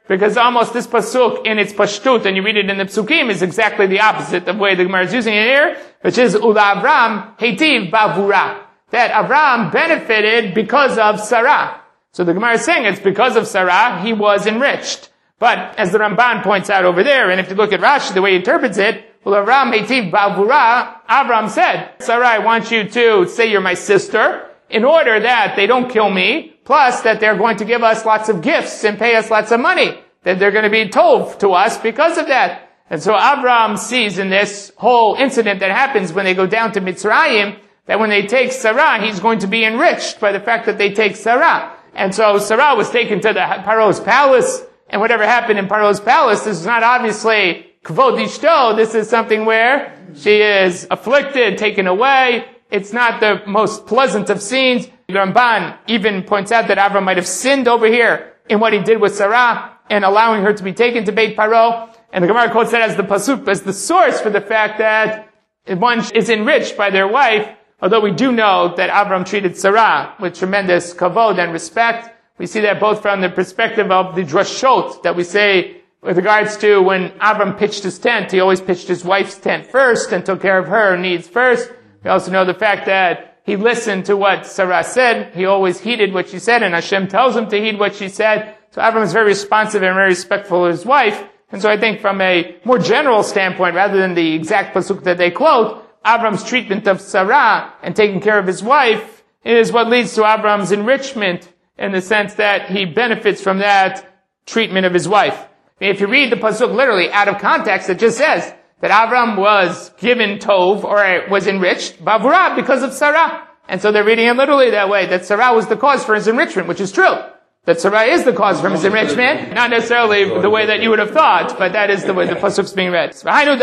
Speaker 1: because almost this pasuk in its pashtut, and you read it in the psukim, is exactly the opposite of the way the Gemara is using it here, which is Ula Avram Heitiv Bavura. That Avram benefited because of Sarah. So the Gemara is saying it's because of Sarah he was enriched. But as the Ramban points out over there, and if you look at Rashi, the way he interprets it, Ula Avram Heitiv Bavura, Avram said, Sarah, I want you to say you're my sister, in order that they don't kill me, plus that they're going to give us lots of gifts and pay us lots of money, that they're going to be tov to us because of that. And so Avram sees in this whole incident that happens when they go down to Mitzrayim, that when they take Sarah, he's going to be enriched by the fact that they take Sarah. And so Sarah was taken to the Paro's palace, and whatever happened in Paro's palace, this is not obviously Kvod Ishto, this is something where she is afflicted, taken away. It's not the most pleasant of scenes. The Ramban even points out that Avram might have sinned over here in what he did with Sarah and allowing her to be taken to Beit Paro. And the Gemara quotes that as the pasuk, as the source for the fact that one is enriched by their wife, although we do know that Avram treated Sarah with tremendous kavod and respect. We see that both from the perspective of the drashot that we say with regards to when Avram pitched his tent, he always pitched his wife's tent first and took care of her needs first. We also know the fact that he listened to what Sarah said. He always heeded what she said, and Hashem tells him to heed what she said. So Avram is very responsive and very respectful of his wife. And so I think from a more general standpoint, rather than the exact pasuk that they quote, Avram's treatment of Sarah and taking care of his wife is what leads to Avram's enrichment in the sense that he benefits from that treatment of his wife. If you read the pasuk literally out of context, it just says that Avram was given tov, or was enriched, bavura, because of Sarah. And so they're reading it literally that way, that Sarah was the cause for his enrichment, which is true. That Sarah is the cause for his enrichment, not necessarily the way that you would have thought, but that is the way the pasuk's being read.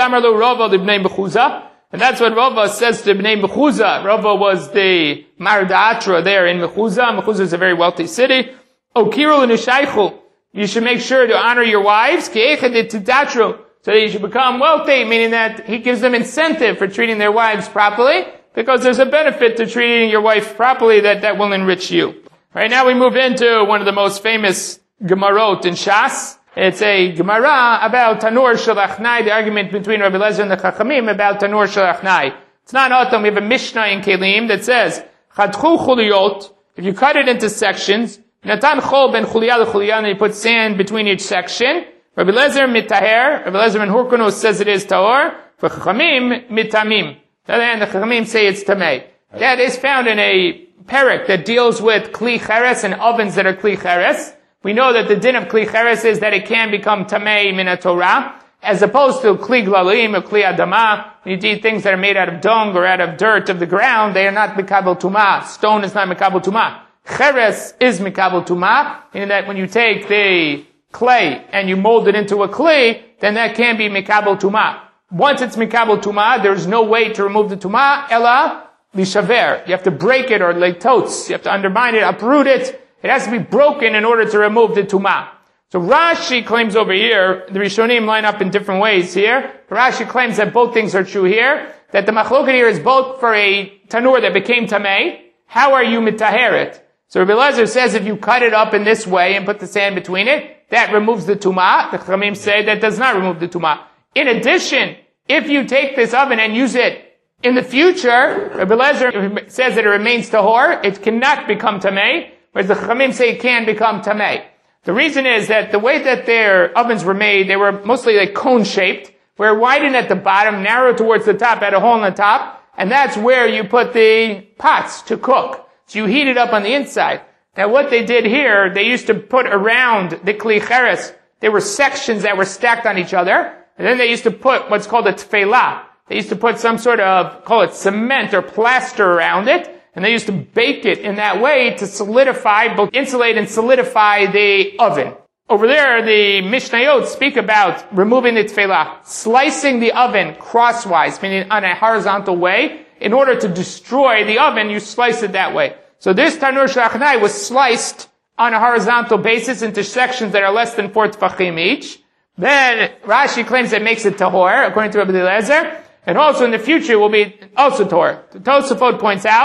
Speaker 1: And that's what Rava says to Bnei Mechuzah. Rava was the Mardatra there in Mechuzah. Mechuzah is a very wealthy city. Okiru l'nishaychu. You should make sure to honor your wives. So that you should become wealthy, meaning that he gives them incentive for treating their wives properly, because there's a benefit to treating your wife properly that, that will enrich you. Right now we move into one of the most famous Gemarot in Shas. It's a Gemara about Tanur Shel Achnai, the argument between Rabbi Eliezer and the Chachamim about Tanur Shel Achnai. It's not autumn. We have a Mishnah in Kelim that says, Chadchu Chuliyot, if you cut it into sections, Natan Chol ben Chuliyah leChuliyah, and you put sand between each section. Rabbi Eliezer mitaher, Rabbi Eliezer ben Hurkonos says it is tahor, for Chachamim mitamim. And the Chachamim say it's tamei. That is found in a parak that deals with Kli Cheres and ovens that are Kli Cheres. We know that the din of Kli Cheres is that it can become tamei min Torah, as opposed to Kli Glalim or Kli Adama. When you eat things that are made out of dung or out of dirt of the ground, they are not mikabel tumah. Stone is not mikabel tumah. Cheres is mikabel tumah, meaning that when you take the clay and you mold it into a clay, then that can be mikabel tumah. Once it's mikabel tumah, there's no way to remove the tumah, ella lishaver. You have to break it, or leitots. You have to undermine it, uproot it. It has to be broken in order to remove the tumah. So Rashi claims over here, the Rishonim line up in different ways here. Rashi claims that both things are true here, that the machloket here is both for a tanur that became tamei. How are you mitaheret? So Rabbi Eliezer says if you cut it up in this way and put the sand between it, that removes the tumah. The Chachamim say that does not remove the tumah. In addition, if you take this oven and use it in the future, Rabbi Eliezer says that it remains tahor, it cannot become tamei, whereas the Chachamim say it can become tamei. The reason is that the way that their ovens were made, they were mostly like cone-shaped, where widened at the bottom, narrow towards the top, had a hole in the top, and that's where you put the pots to cook. So you heat it up on the inside. Now what they did here, they used to put around the Kli Cheres, there were sections that were stacked on each other, and then they used to put what's called a tefillah. They used to put some sort of, call it cement or plaster around it, and they used to bake it in that way to solidify, both insulate and solidify the oven. Over there, the Mishnayot speak about removing the tefillah, slicing the oven crosswise, meaning on a horizontal way. In order to destroy the oven, you slice it that way. So this Tanur Shel Achnai was sliced on a horizontal basis into sections that are less than four tefachim each. Then Rashi claims that makes it tahor, according to Rabbi Eliezer, and also in the future will be also tahor. The Tosafot points out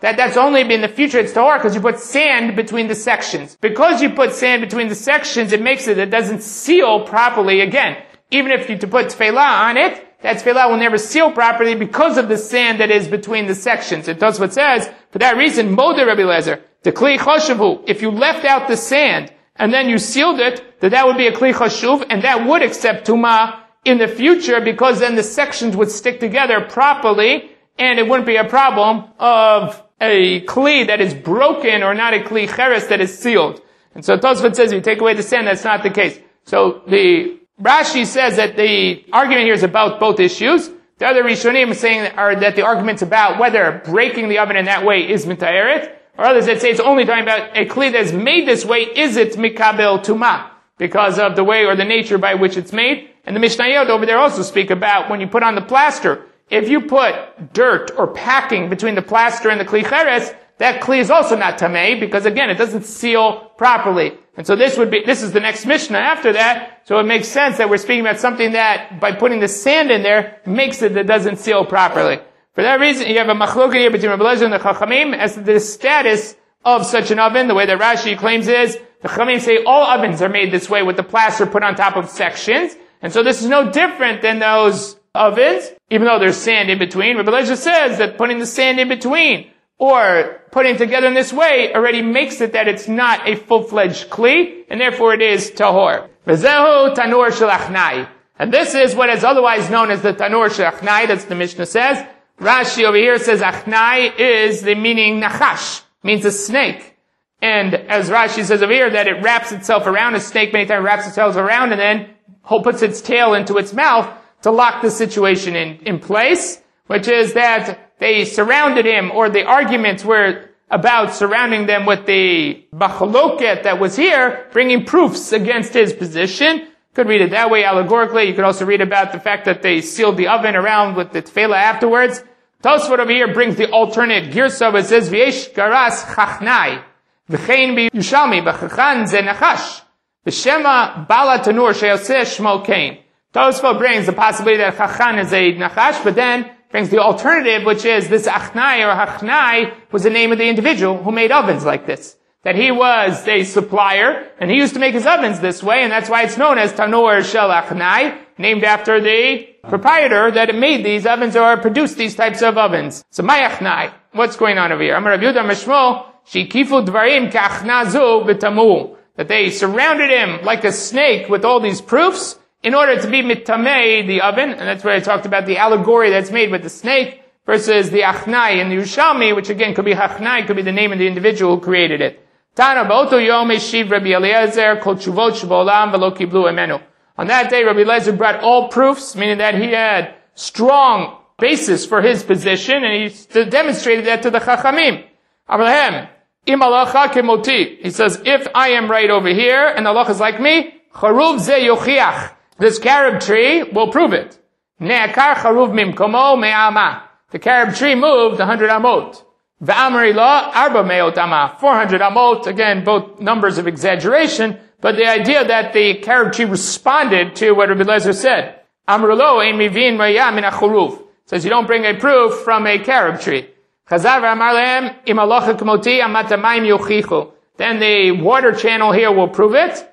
Speaker 1: that that's only in the future it's tahor because you put sand between the sections. Because you put sand between the sections, it makes it, it doesn't seal properly again. Even if you to put tefillah on it, that tefillah will never seal properly because of the sand that is between the sections. It does what says, for that reason, Moder Rabbi Lezer, the kli choshevu, if you left out the sand and then you sealed it, that that would be a kli choshuv, and that would accept tumah in the future because then the sections would stick together properly and it wouldn't be a problem of a kli that is broken or not a kli cheres that is sealed. And so Tosfot says if you take away the sand, that's not the case. So the Rashi says that the argument here is about both issues. The other Rishonim are saying that, are that the argument's about whether breaking the oven in that way is mitayeret, or others that say it's only talking about a kli that is made this way, is it mikabel tumah, because of the way or the nature by which it's made. And the Mishnayot over there also speak about when you put on the plaster, if you put dirt or packing between the plaster and the kli cheres, that kli is also not tamei, because again, it doesn't seal properly. And so this would be, this is the next Mishnah after that, so it makes sense that we're speaking about something that, by putting the sand in there, makes it that doesn't seal properly. For that reason, you have a machloket here between Rabbi Lezer and the Chachamim as to the status of such an oven. The way that Rashi claims is, the Chachamim say all ovens are made this way with the plaster put on top of sections, and so this is no different than those ovens, even though there's sand in between. Rabbi Lezer says that putting the sand in between, or putting together in this way, already makes it that it's not a full-fledged kli, and therefore it is tahor. V'zehu tanur shel achnai. And this is what is otherwise known as the tanur shel achnai, that's the Mishnah says. Rashi over here says achnai is the meaning nachash, means a snake. And as Rashi says over here, that it wraps itself around, a snake many times wraps itself around and then puts its tail into its mouth to lock the situation in, in place, which is that they surrounded him, or the arguments were about surrounding them with the bachaloket that was here, bringing proofs against his position. Could read it that way allegorically. You could also read about the fact that they sealed the oven around with the tefillah afterwards. Tosfot over here brings the alternate girsa, where it says, V'yesh garas chachnai, v'chein b'yushalmi, b'chachan ze nachash, v'shema bala tanur she'yoseh shmo kain. Tosfot brings the possibility that chachan is a nachash, but then brings the alternative, which is this achnai or hachnai was the name of the individual who made ovens like this. That he was a supplier, and he used to make his ovens this way, and that's why it's known as Tanur Shel Achnai, named after the proprietor that made these ovens or produced these types of ovens. So my achnai, what's going on over here? Amar Rav Yehuda Mishmo, Shikifu Dvarim Kachnazu B'Tamu, that they surrounded him like a snake with all these proofs, in order to be mitamei, the oven, and that's where I talked about the allegory that's made with the snake, versus the achnai and the Yerushalmi, which again could be hachnai, could be the name of the individual who created it. Tana b'oto yom eshiv Rabbi Eliezer kol tshuvot sheba'olam v'lo kiblu emenu. On that day, Rabbi Eliezer brought all proofs, meaning that he had strong basis for his position, and he demonstrated that to the Chachamim. Abraham, im halacha kemoti. He says, if I am right over here, and the halacha is like me, charuv ze yochiach. This carob tree will prove it. Ne'akar charuv mimkomo me'ama. The carob tree moved one hundred amot. V'amri la arba me'ot ama. four hundred amot. Again, both numbers of exaggeration, but the idea that the carob tree responded to what Rabbi Lezer said. Amru lo ein mivin raya min achuruv. Says you don't bring a proof from a carob tree. Chazar v'amar lehem im halacha k'moti amat hamayim yochichu. Then the water channel here will prove it.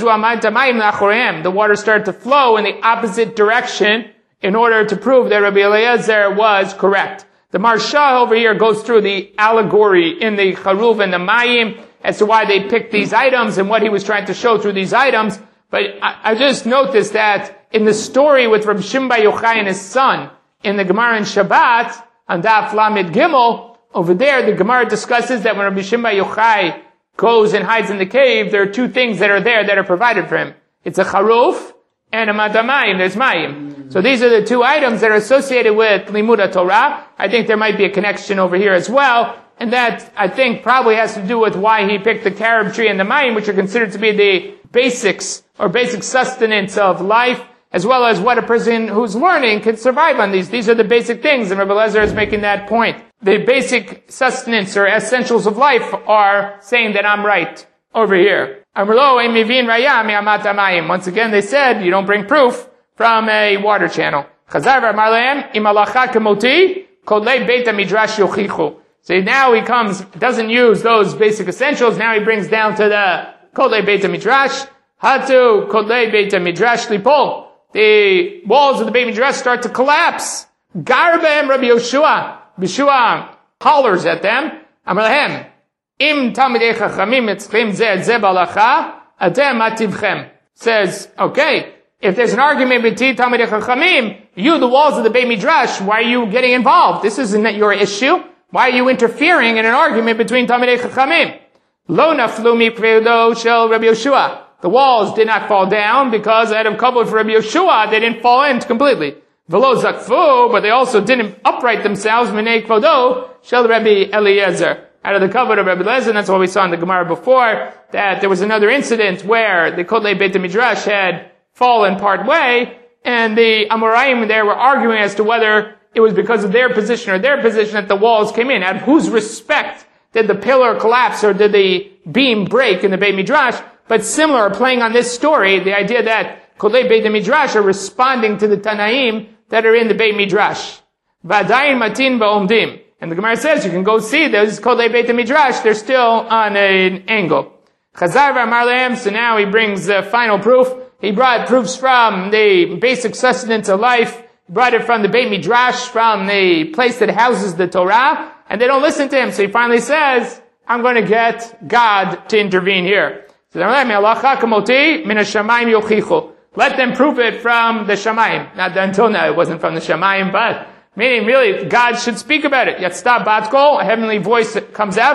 Speaker 1: The water started to flow in the opposite direction in order to prove that Rabbi Eliezer was correct. The Marsha over here goes through the allegory in the Charuv and the Mayim as to why they picked these items and what he was trying to show through these items. But I, I just noticed that in the story with Rabbi Shimon bar Yochai and his son in the Gemara in Shabbat, on Daf Lamed Gimel, over there the Gemara discusses that when Rabbi Shimon bar Yochai goes and hides in the cave, there are two things that are there that are provided for him. It's a charuf and a matamayim. There's mayim. So these are the two items that are associated with Limud Torah. I think there might be a connection over here as well. And that, I think, probably has to do with why he picked the carob tree and the mayim, which are considered to be the basics or basic sustenance of life, as well as what a person who's learning can survive on these. These are the basic things, and Rabbi Lezer is making that point. The basic sustenance or essentials of life are saying that I'm right over here. Once again, they said, you don't bring proof from a water channel. So now he comes, doesn't use those basic essentials. Now he brings down to the Kodlei Beit HaMidrash. Hatu Kodlei Beit HaMidrash Lipol. The walls of the Beit HaMidrash start to collapse. Garbem Rabbi Yoshua. Yeshua hollers at them. Amar lahem, Im Talmidei Chachamim etzchem ze et ze balacha, atem mativchem. Says, okay, if there's an argument between Talmidei Chachamim, you, the walls of the Beit Midrash, why are you getting involved? This isn't your issue. Why are you interfering in an argument between Talmidei Chachamim? Lo naflu mipredo shel Rabbi Yoshua. The walls did not fall down because out of kavod for Rabbi Yoshua, they didn't fall in completely. Velo zakfu, but they also didn't upright themselves, minei kvodo, shel Rabbi Eliezer. Out of the kavod of Rabbi Eliezer, that's what we saw in the Gemara before, that there was another incident where the Kodlei Beit HaMidrash had fallen part way, and the Amoraim there were arguing as to whether it was because of their position or their position that the walls came in. Out of whose respect did the pillar collapse or did the beam break in the Beit Midrash? But similar, playing on this story, the idea that Kodlei Beit HaMidrash are responding to the Tanaim that are in the Beit Midrash. V'adayin matin v'omdim. And the Gemara says you can go see those Kodlei Beit HaMidrash, they're still on an angle. Chazar v'amar lehem, so now he brings the final proof. He brought proofs from the basic sustenance of life. He brought it from the Beit Midrash, from the place that houses the Torah, and they don't listen to him. So he finally says, I'm going to get God to intervene here. So let them prove it from the Shamayim. Not until now it wasn't from the Shamayim, but meaning really God should speak about it. Yatzta Batko, a heavenly voice comes out.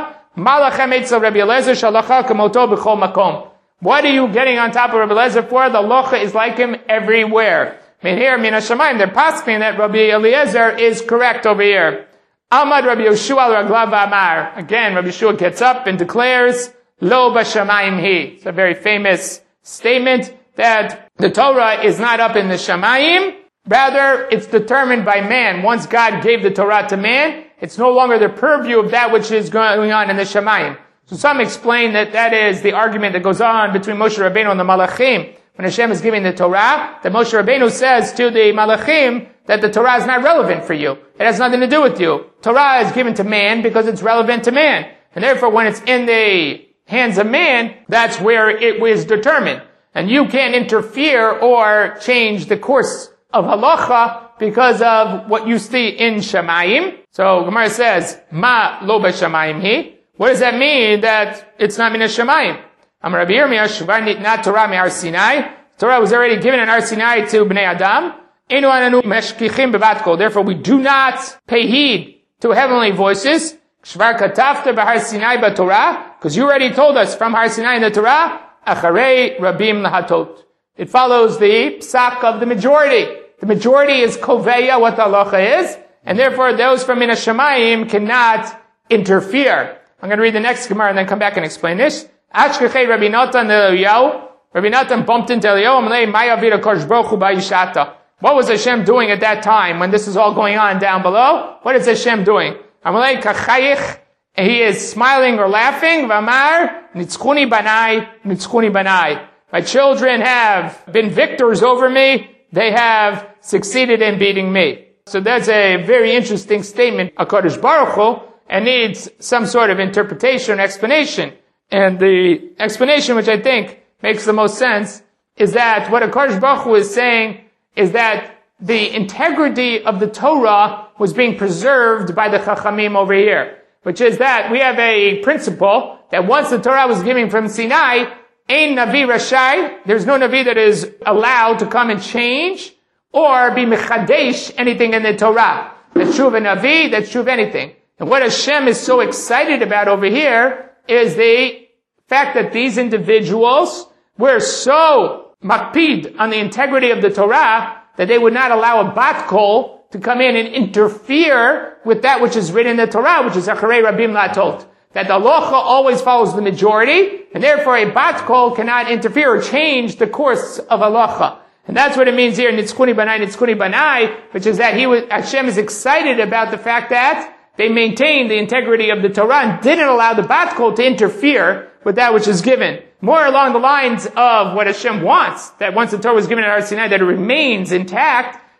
Speaker 1: What are you getting on top of Rabbi Eliezer for? The locha is like him everywhere. I mean here, Min HaShamayim, they're pasking that Rabbi Eliezer is correct over here. Amad Rabbi Yoshua al Raglav Amar. Again, Rabbi Yoshua gets up and declares, Lo b'shamayim hi. It's a very famous statement that the Torah is not up in the Shamayim. Rather, it's determined by man. Once God gave the Torah to man, it's no longer the purview of that which is going on in the Shamayim. So some explain that that is the argument that goes on between Moshe Rabbeinu and the Malachim. When Hashem is giving the Torah, that Moshe Rabbeinu says to the Malachim that the Torah is not relevant for you. It has nothing to do with you. Torah is given to man because it's relevant to man. And therefore, when it's in the hands of man, that's where it was determined. And you can't interfere or change the course of halacha because of what you see in Shamayim. So Gemara says, Ma lo b'shamayim hi. What does that mean that it's not min Shamayim? Amar Rabbi Yirmiyah, shvar nitna Torah me'ar Sinai. Torah was already given in Ar Sinai to Bnei Adam. Enu ananu meshkichim bevatko. Therefore, we do not pay heed to heavenly voices. Shvar katafta b'Har Sinai b'Torah. Because you already told us from Har Sinai in the Torah, acharei rabim lahatot. It follows the psak of the majority. The majority is koveya, what the halacha is, and therefore those from Min HaShamayim cannot interfere. I'm going to read the next Gemara and then come back and explain this. Achkechei Rabbi Natan Eliyahu. Rabbi Natan bumped into Eliyahu and lay Mayavira Kosh Baruch Hu Ba'ishata. What was Hashem doing at that time when this is all going on down below? What is Hashem doing? Amalei Kachayich. He is smiling or laughing. V'amar nitzchuni banai, nitzchuni banai. My children have been victors over me. They have succeeded in beating me. So that's a very interesting statement, HaKadosh Baruch Hu, and needs some sort of interpretation, explanation. And the explanation, which I think makes the most sense, is that what HaKadosh Baruch Hu is saying is that the integrity of the Torah was being preserved by the Chachamim over here. Which is that we have a principle that once the Torah was given from Sinai, Ein Navi Rashai, there's no Navi that is allowed to come and change or be Mechadesh anything in the Torah. That's true of a Navi, that's true of anything. And what Hashem is so excited about over here is the fact that these individuals were so makpid on the integrity of the Torah that they would not allow a bat kol to come in and interfere with that which is written in the Torah, which is acharei rabim latot. That the halacha always follows the majority, and therefore a bat kol cannot interfere or change the course of halacha. And that's what it means here, nitzchuni banai, nitzchuni banai, which is that he was, Hashem is excited about the fact that they maintained the integrity of the Torah and didn't allow the bat kol to interfere with that which is given. More along the lines of what Hashem wants, that once the Torah was given at Har Sinai, that it remains intact.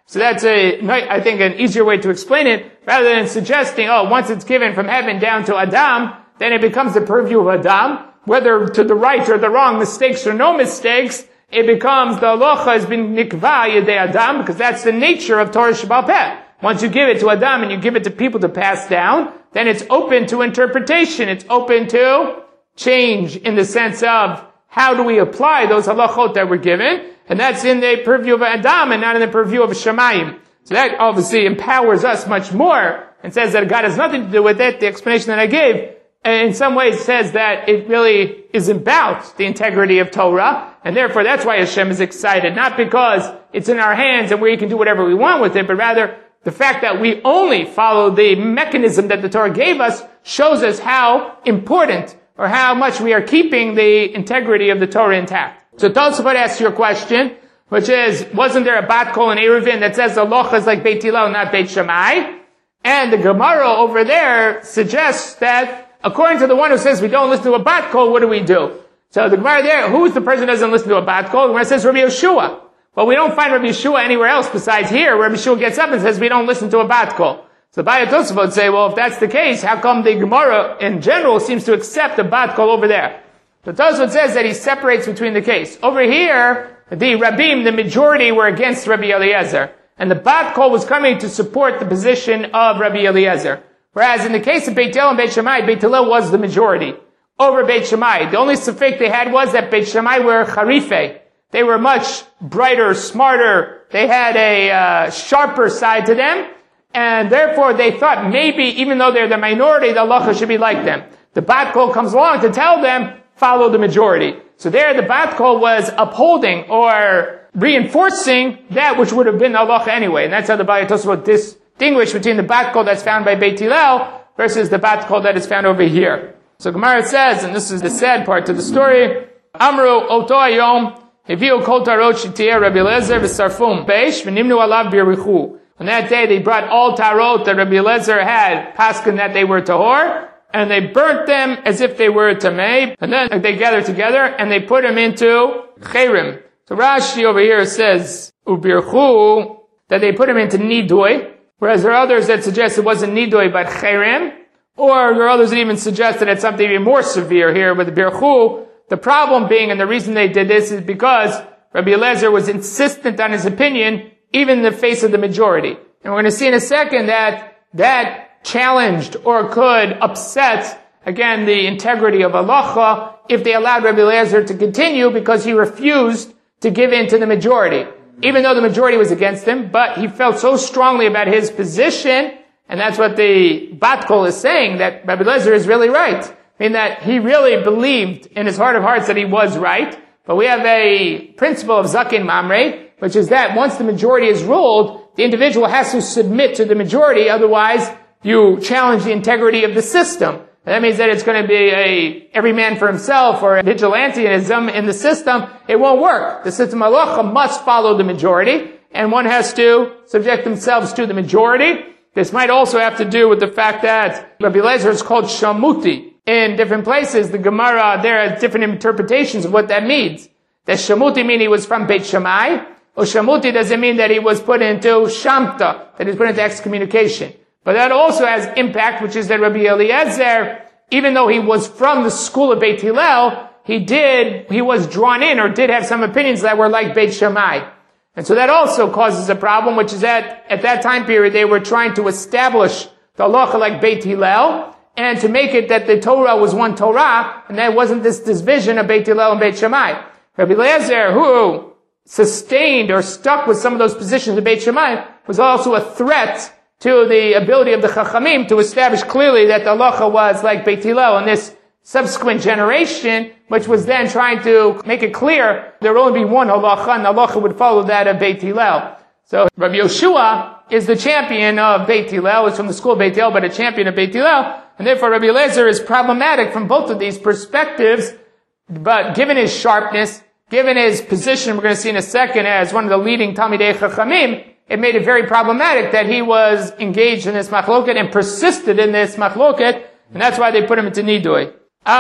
Speaker 1: So that's a, I think, an easier way to explain it, rather than suggesting, oh, once it's given from heaven down to Adam, then it becomes the purview of Adam, whether to the right or the wrong, mistakes or no mistakes, it becomes the halacha has been nikva yedei Adam, because that's the nature of Torah Sheba'al Peh. Once you give it to Adam and you give it to people to pass down, then it's open to interpretation. It's open to change in the sense of how do we apply those halachot that were given, and that's in the purview of Adam and not in the purview of Shamayim. So that obviously empowers us much more and says that God has nothing to do with it. The explanation that I gave in some ways says that it really is about the integrity of Torah, and therefore that's why Hashem is excited, not because it's in our hands and we can do whatever we want with it, but rather the fact that we only follow the mechanism that the Torah gave us shows us how important or how much we are keeping the integrity of the Torah intact. So Tosafot asks your question, which is, wasn't there a bat kol in Eruvin that says the locha is like Beit Hillel, not Beit Shammai? And the Gemara over there suggests that according to the one who says we don't listen to a bat kol, what do we do? So the Gemara there, who is the person who doesn't listen to a bat kol? The Gemara says Rabbi Yeshua. But we don't find Rabbi Yeshua anywhere else besides here, where Rabbi Yeshua gets up and says we don't listen to a bat kol. So Baya Tosafot would say, well, if that's the case, how come the Gemara in general seems to accept the bat kol over there? So Tosafot says that he separates between the case. Over here, the Rabbim, the majority, were against Rabbi Eliezer, and the bat kol was coming to support the position of Rabbi Eliezer. Whereas in the case of Beit Hillel and Beit Shammai, Beit Hillel was the majority over Beit Shammai. The only suffix they had was that Beit Shammai were charifei. They were much brighter, smarter. They had a uh, sharper side to them, and therefore they thought maybe, even though they're the minority, the halacha should be like them. The bat kol comes along to tell them, follow the majority. So there the bat kol was upholding or reinforcing that which would have been the halacha anyway. And that's how the Baya Tosafot distinguish between the bat kol that's found by Beit Hillel versus the bat kol that is found over here. So Gemara says, and this is the sad part to the story, Amru oto hayom Heviu kol tarot shetier Rabbi Eliezer v'sarfum beish v'nimnu alav b'yerichu. On that day they brought all tarot that Rabbi Eliezer had, paskin that they were tahor, and they burnt them as if they were tamei, and then they gathered together and they put them into cherim. So Rashi over here says ubirchu, that they put them into nidui, whereas there are others that suggest it wasn't nidui but cherim, or there are others that even suggest that it's something even more severe here with the birchu. The problem being, and the reason they did this, is because Rabbi Eliezer was insistent on his opinion, even in the face of the majority. And we're going to see in a second that that challenged or could upset, again, the integrity of halacha if they allowed Rabbi Eliezer to continue because he refused to give in to the majority. Even though the majority was against him, but he felt so strongly about his position, and that's what the bat kol is saying, that Rabbi Eliezer is really right. I mean that he really believed in his heart of hearts that he was right. But we have a principle of Zakin Mamre, which is that once the majority is ruled, the individual has to submit to the majority, otherwise you challenge the integrity of the system. And that means that it's going to be a every man for himself or a vigilantism in the system. It won't work. The system of halacha must follow the majority, and one has to subject themselves to the majority. This might also have to do with the fact that Rabbi Eliezer is called Shamuti. In different places, the Gemara, there are different interpretations of what that means. Does Shamuti mean he was from Beit Shammai? Or Shamuti doesn't mean that he was put into Shamta, that he was put into excommunication. But that also has impact, which is that Rabbi Eliezer, even though he was from the school of Beit Hillel, he did, he was drawn in or did have some opinions that were like Beit Shammai. And so that also causes a problem, which is that at that time period they were trying to establish the halacha like Beit Hillel, and to make it that the Torah was one Torah, and that wasn't this division of Beit Hillel and Beit Shammai. Rabbi Eliezer, who sustained or stuck with some of those positions of Beit Shammai, was also a threat to the ability of the Chachamim to establish clearly that the halacha was like Beit Hillel in this subsequent generation, which was then trying to make it clear there would only be one halacha, and the halacha would follow that of Beit Hillel. So Rabbi Yeshua is the champion of Beit Hillel. He's from the school of Beit Hillel, but a champion of Beit Hillel. And therefore Rabbi Eliezer is problematic from both of these perspectives. But given his sharpness, given his position, we're going to see in a second, as one of the leading Talmidei Chachamim, it made it very problematic that he was engaged in this machloket and persisted in this machloket. And that's why they put him into Nidui.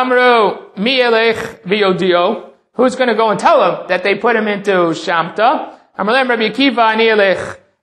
Speaker 1: Amru mi elech v'yodio. Who's going to go and tell him that they put him into Shamta? Amrulem Rabbi Akiva ani elech.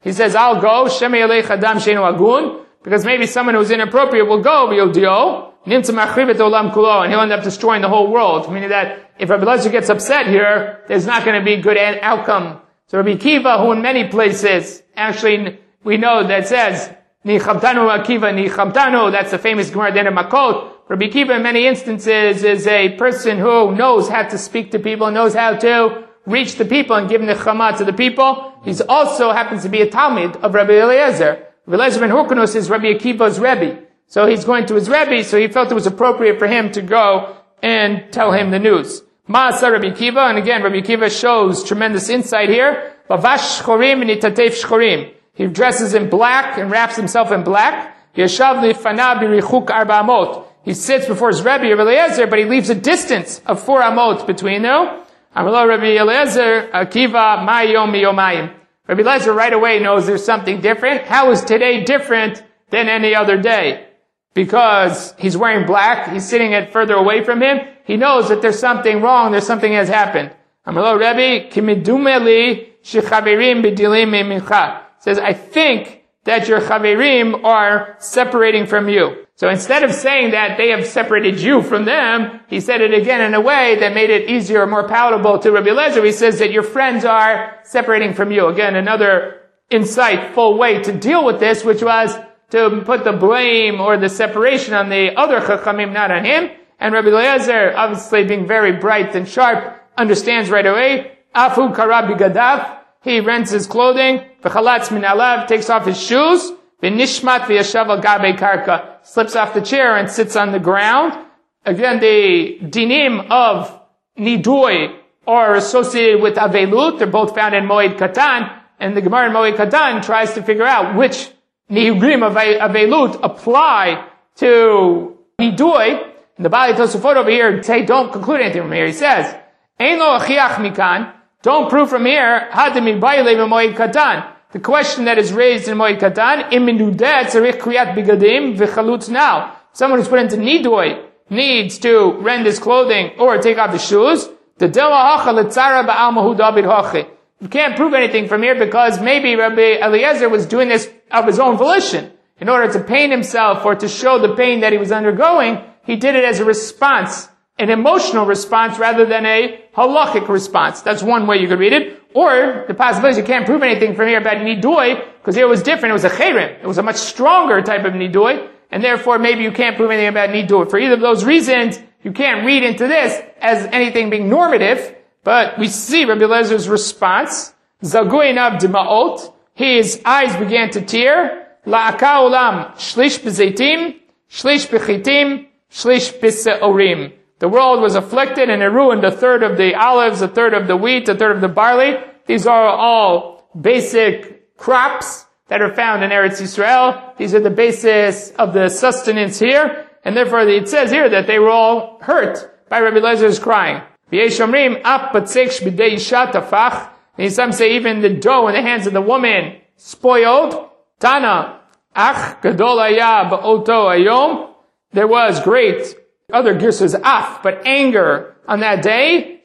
Speaker 1: He says, I'll go, Shemi Yelech Adam Sheinu Agun, because maybe someone who's inappropriate will go, V'yodio, Nimtza Machrivet Olam Kulo, and he'll end up destroying the whole world. Meaning that if Rabbi Eliezer gets upset here, there's not going to be good outcome. So Rabbi Akiva, who in many places, actually, we know that says, Nichamtanu Akiva, Nichamtanu, that's the famous Gemara Den Makot. Rabbi Akiva in many instances is a person who knows how to speak to people, knows how to reach the people and give nechama to the people. He also happens to be a Talmid of Rabbi Eliezer. Rabbi Eliezer ben Hurkanus is Rabbi Akiva's Rebbe. So he's going to his Rebbe, so he felt it was appropriate for him to go and tell him the news. Ma'asa Rabbi Akiva, and again, Rabbi Akiva shows tremendous insight here. Vavash shchorim and itatef shchorim. He dresses in black and wraps himself in black. Yeshav lifanav b'richuk arba amot. He sits before his Rebbe, Rabbi Eliezer, but he leaves a distance of four amot between them. Amalo Rabbi Eliezer, Akiva, ma'yom miyomayim. Rabbi Eliezer right away knows there's something different. How is today different than any other day? Because he's wearing black, he's sitting at further away from him. He knows that there's something wrong, there's something has happened. Amalo Rebbe, kimidumeli shechaverim b'dilim mincha. Says, I think that your chaverim are separating from you. So instead of saying that they have separated you from them, he said it again in a way that made it easier or more palatable to Rabbi Eliezer. He says that your friends are separating from you. Again, another insightful way to deal with this, which was to put the blame or the separation on the other chachamim, not on him. And Rabbi Eliezer, obviously being very bright and sharp, understands right away. Afu karabi gadav. He rents his clothing. V'chalatz min alav, takes off his shoes. V'nishmat v'yashav al gabe karka. Slips off the chair and sits on the ground. Again, the dinim of nidui are associated with avelut. They're both found in Moed Katan. And the Gemara in Moed Katan tries to figure out which nihurim of avelut apply to nidui. And the Bali Tosafot over here say, don't conclude anything from here. He says, Ein lo achiach mikan. Don't prove from here, hadimi baile Moed Katan. The question that is raised in Moed Katan, iminudet tzarich kriyat bigadim v'chalutz now. Someone who's put into nidui needs to rend his clothing or take off his shoes. The dela hacha letzara ba'al mahu david hachi. You can't prove anything from here because maybe Rabbi Eliezer was doing this of his own volition. In order to pain himself or to show the pain that he was undergoing, he did it as a response, an emotional response rather than a halachic response. That's one way you could read it. Or the possibility is you can't prove anything from here about nidui because here it was different. It was a cherem. It was a much stronger type of nidui, and therefore maybe you can't prove anything about nidui. For either of those reasons, you can't read into this as anything being normative. But we see Rabbi Eliezer response. Zaguinav d'ma'ot. His eyes began to tear. La'aka olam shlish b'zeitim, shlish b'chitim, shlish b'se'orim. The world was afflicted and it ruined a third of the olives, a third of the wheat, a third of the barley. These are all basic crops that are found in Eretz Yisrael. These are the basis of the sustenance here. And therefore it says here that they were all hurt by Rabbi Eliezer crying. And some say even the dough in the hands of the woman spoiled. Tana, ach gadol haya ba'oto hayom. There was great, other girsas af, but anger on that day.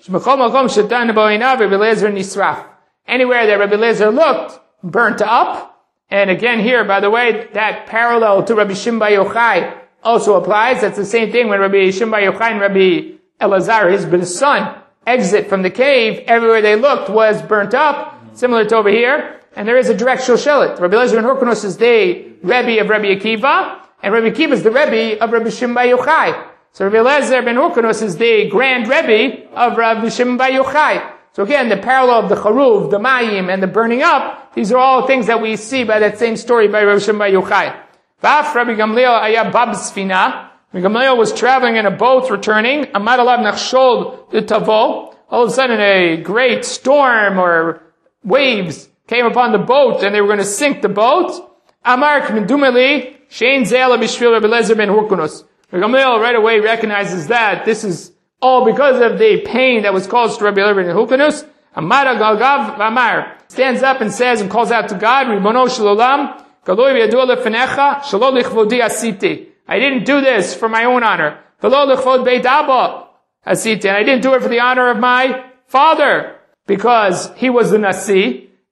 Speaker 1: Anywhere that Rabbi Eliezer looked, burnt up. And again here, by the way, that parallel to Rabbi Shimon bar Yochai also applies. That's the same thing when Rabbi Shimon bar Yochai and Rabbi Elazar, his son, exit from the cave. Everywhere they looked was burnt up, similar to over here. And there is a direct shoshelet. Rabbi Eliezer ben Hurkanus is the Rebbe of Rabbi Akiva, and Rabbi Akiva is the Rebbe of Rabbi Shimon bar Yochai. So Rabbi Eliezer ben Hurkanus is the grand Rebbe of Rabbi Shimon bar Yochai. So again, the parallel of the charuv, the mayim, and the burning up, these are all things that we see by that same story by Rabbi Shimon bar Yochai. Vaf Rabbi Gamliel aya bab sfina. Rabbi Gamliel was traveling in a boat returning. Amad alav nachshol tavo. All of a sudden a great storm or waves came upon the boat and they were going to sink the boat. Amar k'mendumeli shein ze'ela b'shvil Rabbi Eliezer ben Hurkanus. Rabbi Gamliel right away recognizes that this is all because of the pain that was caused to Rabbi Eliezer ben Hurkanus. Amar galgav v'amar stands up and says and calls out to God, Ribono shel olam, galoi v'yadu lefenecha, shelo lichvodi asiti. I didn't do this for my own honor. V'lo lichvod beit abba asiti. And I didn't do it for the honor of my father, because he was the Nasi,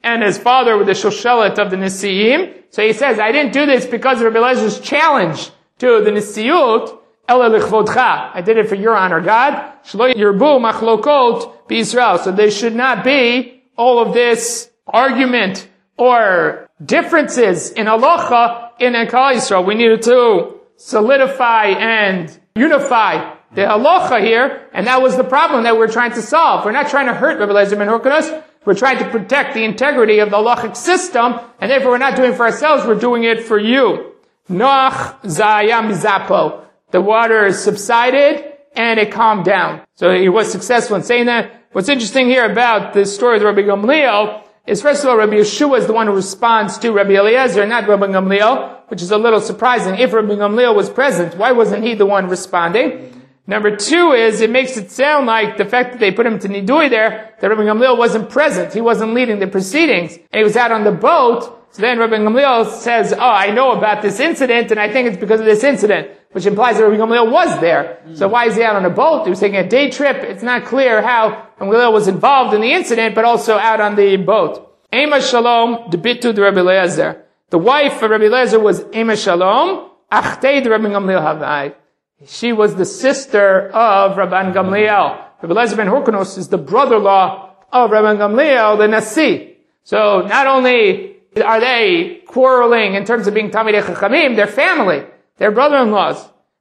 Speaker 1: and his father with the Shoshelet of the Nisi'im. So he says, I didn't do this because of Rabbi Eliezer challenge to the Nisiut, Ela lichvodcha. I did it for your honor, God. Shlo yirbu machlokot b'Yisrael. So there should not be all of this argument or differences in halacha in Klal Yisrael. We needed to solidify and unify the halacha here, and that was the problem that we're trying to solve. We're not trying to hurt Rabbi Eliezer ben Hyrcanus. We're trying to protect the integrity of the halachic system, and therefore we're not doing it for ourselves, we're doing it for you. Noach zayam zapo. The water subsided, and it calmed down. So he was successful in saying that. What's interesting here about the story of Rabbi Gamliel is, first of all, Rabbi Yeshua is the one who responds to Rabbi Eliezer, not Rabbi Gamliel, which is a little surprising. If Rabbi Gamliel was present, why wasn't he the one responding? Number two is, it makes it sound like the fact that they put him to Nidui there, that Rabbi Gamliel wasn't present. He wasn't leading the proceedings. And he was out on the boat. So then Rabbi Gamliel says, oh, I know about this incident, and I think it's because of this incident, which implies that Rabbi Gamliel was there. Mm. So why is he out on a boat? He was taking a day trip. It's not clear how Rabbi Gamliel was involved in the incident, but also out on the boat. Ema Shalom, debitu de Rabbi Eliezer. The wife of Rabbi Eliezer was Ema Shalom, achtei de Rabbi Gamliel havai. She was the sister of Rabban Gamliel. Rabbi Eliezer ben Hyrcanus is the brother-in-law of Rabban Gamliel, the Nasi. So not only are they quarreling in terms of being Talmidei Chachamim, they're family. They're brother-in-laws.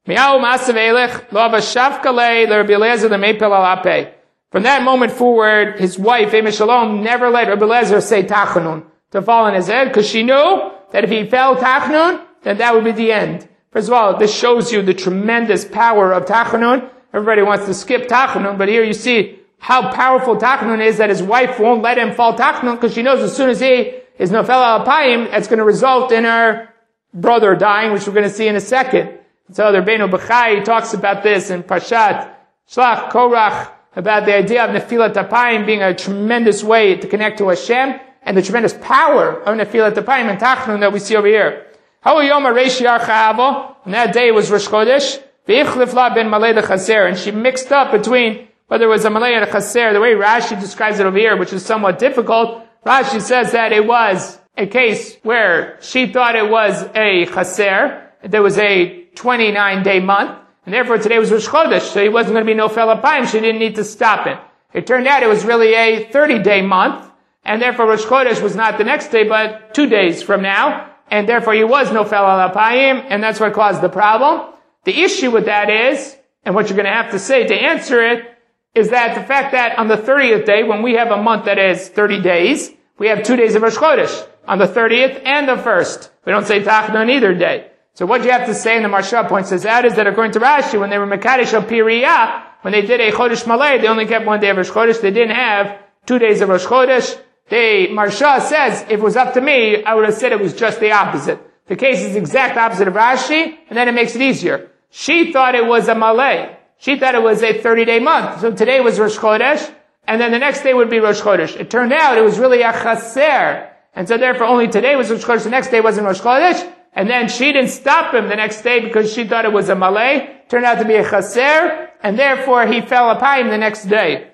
Speaker 1: From that moment forward, his wife, Ema Shalom, never let Rabbi Eliezer say Tachanun to fall on his head, because she knew that if he fell Tachanun, then that would be the end. First of all, this shows you the tremendous power of Tachanun. Everybody wants to skip Tachanun, but here you see how powerful Tachanun is, that his wife won't let him fall Tachanun, because she knows as soon as he is Nofel al Apayim, it's going to result in her brother dying, which we're going to see in a second. So the Rabbeinu Bechai talks about this in Parshat Shlach Korach, about the idea of Nefilat Apayim being a tremendous way to connect to Hashem, and the tremendous power of Nefilat Apayim and Tachanun that we see over here. And that day was Rosh Chodesh, and she mixed up between whether it was a Malay and a Chaser. The way Rashi describes it over here, which is somewhat difficult, Rashi says that it was a case where she thought it was a Chaser. There was a twenty-nine day month, and therefore today was Rosh Chodesh, so he wasn't going to be Nofel Apayim. She didn't need to stop him. It turned out it was really a thirty day month, and therefore Rosh Chodesh was not the next day, but two days from now. And therefore he was Nofel al Apayim, and that's what caused the problem. The issue with that is, and what you're going to have to say to answer it, is that the fact that on the thirtieth day, when we have a month that is thirty days, we have two days of Rosh Chodesh, on the thirtieth and the first. We don't say Tachanun on either day. So what you have to say, and the Maharsha points this out, is that according to Rashi, when they were Mekadesh al Piriyah, when they did a Chodesh Malay, they only kept one day of Rosh Chodesh, they didn't have two days of Rosh Chodesh. The Maharsha says, if it was up to me, I would have said it was just the opposite. The case is the exact opposite of Rashi, and then it makes it easier. She thought it was a Malay. She thought it was a thirty day month. So today was Rosh Chodesh, and then the next day would be Rosh Chodesh. It turned out it was really a Chaser. And so therefore only today was Rosh Chodesh, the next day wasn't Rosh Chodesh, and then she didn't stop him the next day because she thought it was a Malay. Turned out to be a Chaser, and therefore he fell upon him the next day.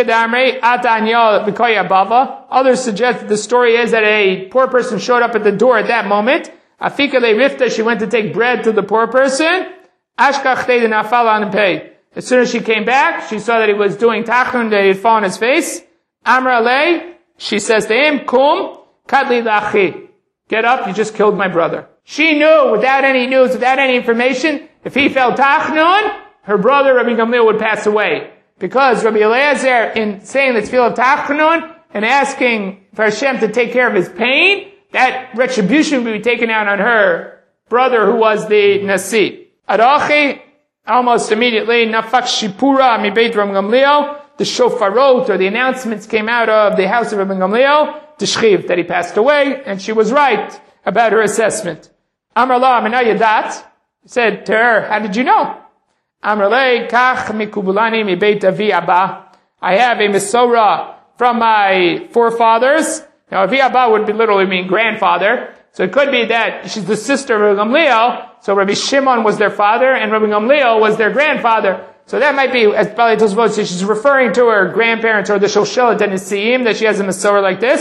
Speaker 1: Others suggest that the story is that a poor person showed up at the door at that moment. Afika le'rifta, she went to take bread to the poor person. Ashkach te'denafal. As soon as she came back, she saw that he was doing tachanun, that he had fallen on his face. Amra le, she says to him, Kum, kadli lachi. Get up, you just killed my brother. She knew, without any news, without any information, if he fell tachanun, her brother, Rabbi Gamliel, would pass away. Because Rabbi Eliezer, in saying the tefillah of Tachanun and asking for Hashem to take care of his pain, that retribution would be taken out on her brother who was the Nasi. Arachi, almost immediately, Nafak Shipura mi Beit Rabbi Gamliel, the shofarot or the announcements came out of the house of Rabbi Gamliel, Tishchiv, that he passed away, and she was right about her assessment. Amar la Amina Yadat said to her, how did you know? Amrlei kach mikubulani mi beit avi abba. I have a Mesorah from my forefathers. Now, avi abba would be literally mean grandfather. So it could be that she's the sister of Rabbi Gamliel. So Rabbi Shimon was their father, and Rabbi Gamliel was their grandfather. So that might be, as Bali Tosfot says, she's referring to her grandparents or the Shoshelet and Nisi'im, that she has a Mesorah like this.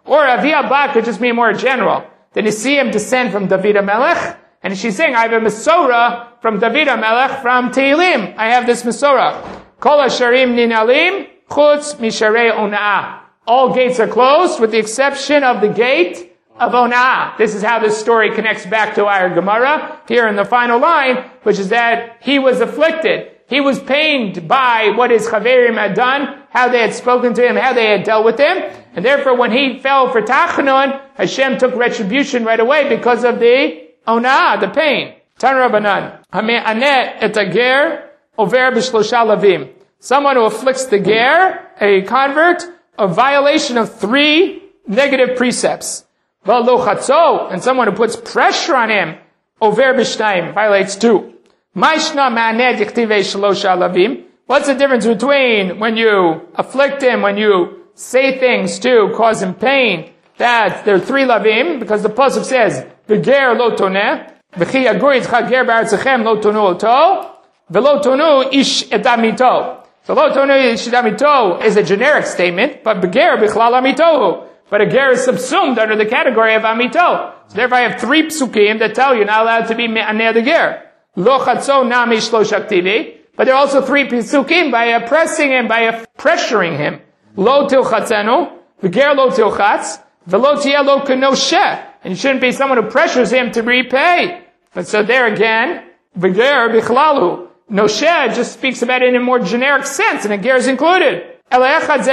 Speaker 1: Or Avi Abba could just mean more general. The Nisiim descend from David HaMelech, and she's saying, I have a Mesorah from David HaMelech from Tehillim. I have this Mesorah. Kol Hasharim Ninalim, Chutz Misharei Ona'ah. All gates are closed with the exception of the gate of Ona'ah. This is how this story connects back to our Gemara here in the final line, which is that he was afflicted. He was pained by what his Chaverim had done, how they had spoken to him, how they had dealt with him. And therefore, when he fell for Tachanun, Hashem took retribution right away because of the Ona'ah, the pain. Tan Rabbanan. Hame'aneh et hager over b'shlosha lavim. Someone who afflicts the ger, a convert, a violation of three negative precepts. V'lo chatzo, and someone who puts pressure on him, over b'shnayim, violates two. Ma'ishna ma'aneh dichtivei shlosha lavim. What's the difference between when you afflict him, when you say things to cause him pain, that there are three lavim, because the pasuk says, v'ger lo toneh, v'chi yagur yitcha ger b'artzachem lo tonu oto, v'lo tonu ish etamito. So lo tonu ish etamito is a generic statement, but v'ger b'chlal amitohu. But a ger is subsumed under the category of amito. So therefore I have three psukim that tell you you're not allowed to be me'aneh the ger. Lo chatzo nami shlosh aktivi. But there are also three psukim by oppressing him, by pressuring him. Lo tilchatzenu, v'ger lo tilchatz, v'lo tiyeh lo kenosheh. And you shouldn't be someone who pressures him to repay. But so there again, v'ger bichlalu. Nosheh just speaks about it in a more generic sense, and a ger is included. You're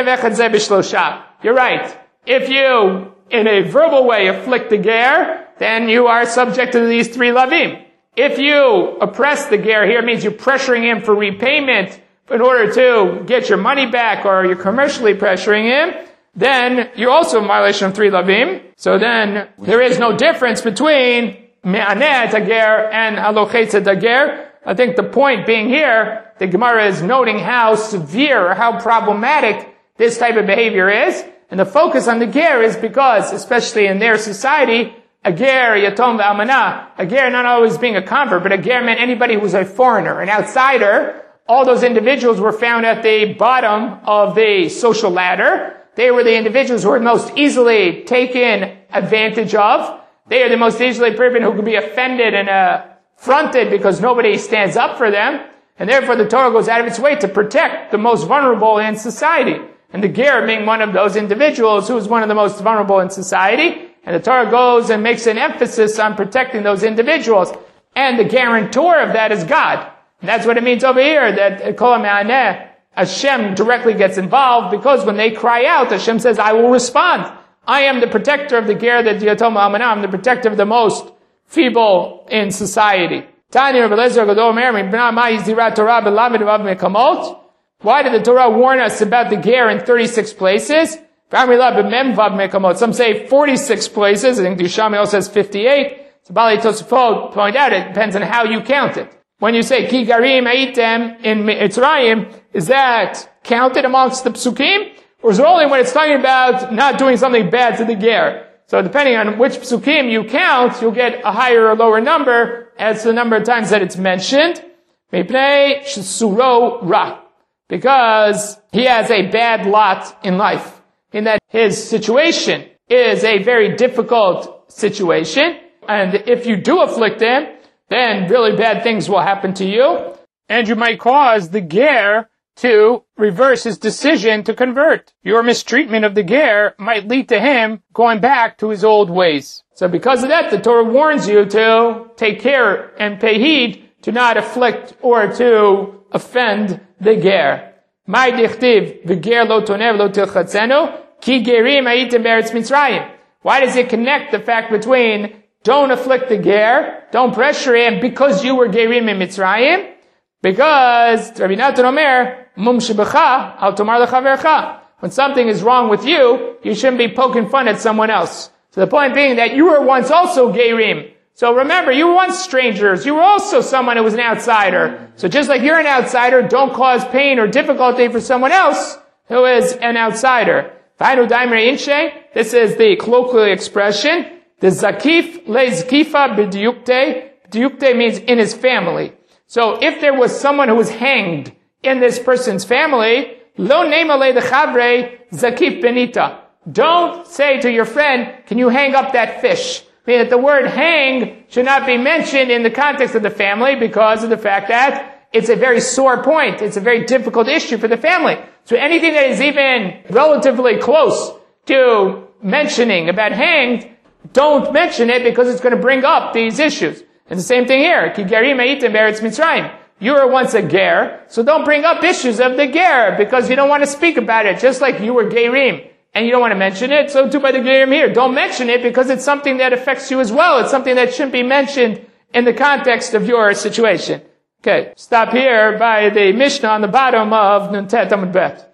Speaker 1: right. If you, in a verbal way, afflict the ger, then you are subject to these three lavim. If you oppress the ger, here means you're pressuring him for repayment in order to get your money back, or you're commercially pressuring him, then you're also in violation of three lavim. So then there is no difference between me'aneh tager and halochetz tager. I think the point being here, the Gemara is noting how severe or how problematic this type of behavior is. And the focus on the ger is because, especially in their society, a ger, yatom v'almanah, a ger not always being a convert, but a ger meant anybody who was a foreigner, an outsider. All those individuals were found at the bottom of the social ladder. They were the individuals who were most easily taken advantage of. They are the most easily person who could be offended and affronted because nobody stands up for them. And therefore the Torah goes out of its way to protect the most vulnerable in society. And the ger being one of those individuals who is one of the most vulnerable in society. And the Torah goes and makes an emphasis on protecting those individuals. And the guarantor of that is God. And that's what it means over here, that Kol HaMe'aneh, Hashem directly gets involved, because when they cry out, Hashem says, I will respond. I am the protector of the ger, that Yatom Almanah, I'm the protector of the most feeble in society. Why did the Torah warn us about the ger in thirty-six places? Some say forty-six places. I think the Yerushalmi also says fifty-eight. So Bali Tosafot point out it depends on how you count it. When you say Ki Garim Aitem in Mitzrayim, is that counted amongst the psukim? Or is it only when it's talking about not doing something bad to the ger? So depending on which psukim you count, you'll get a higher or lower number as to the number of times that it's mentioned. Mipnei Shesuro Ra. Because he has a bad lot in life. In that his situation is a very difficult situation. And if you do afflict him, then really bad things will happen to you. And you might cause the ger to reverse his decision to convert. Your mistreatment of the ger might lead to him going back to his old ways. So because of that, the Torah warns you to take care and pay heed to not afflict or to offend the ger. Mai dichtiv v'ger lo tonev lo tilchatzenu ki gerim ha'item be'eretz Mitzrayim. Why does it connect the fact between don't afflict the ger, don't pressure him because you were gerim in Mitzrayim? Because Rabbi Natan Omer, mum shebecha al tomar lechavercha. When something is wrong with you, you shouldn't be poking fun at someone else. So the point being that you were once also gerim. So remember, you were once strangers. You were also someone who was an outsider. So just like you're an outsider, don't cause pain or difficulty for someone else who is an outsider. This is the colloquial expression. The zakif le zkifa b'diyukte. B'diyukte means in his family. So if there was someone who was hanged in this person's family, lo nema le dechavre zakif benita. don't say to your friend, can you hang up that fish? Meaning that the word hang should not be mentioned in the context of the family because of the fact that it's a very sore point. It's a very difficult issue for the family. So anything that is even relatively close to mentioning about hanged, don't mention it because it's going to bring up these issues. And the same thing here. Ki gerim hayitem be'eretz Mitzrayim. You were once a ger, so don't bring up issues of the ger because you don't want to speak about it, just like you were gerim and you don't want to mention it, so too by the gerim here. Don't mention it because it's something that affects you as well. It's something that shouldn't be mentioned in the context of your situation. Okay, stop here by the Mishnah on the bottom of Nun Tet Amud Bet.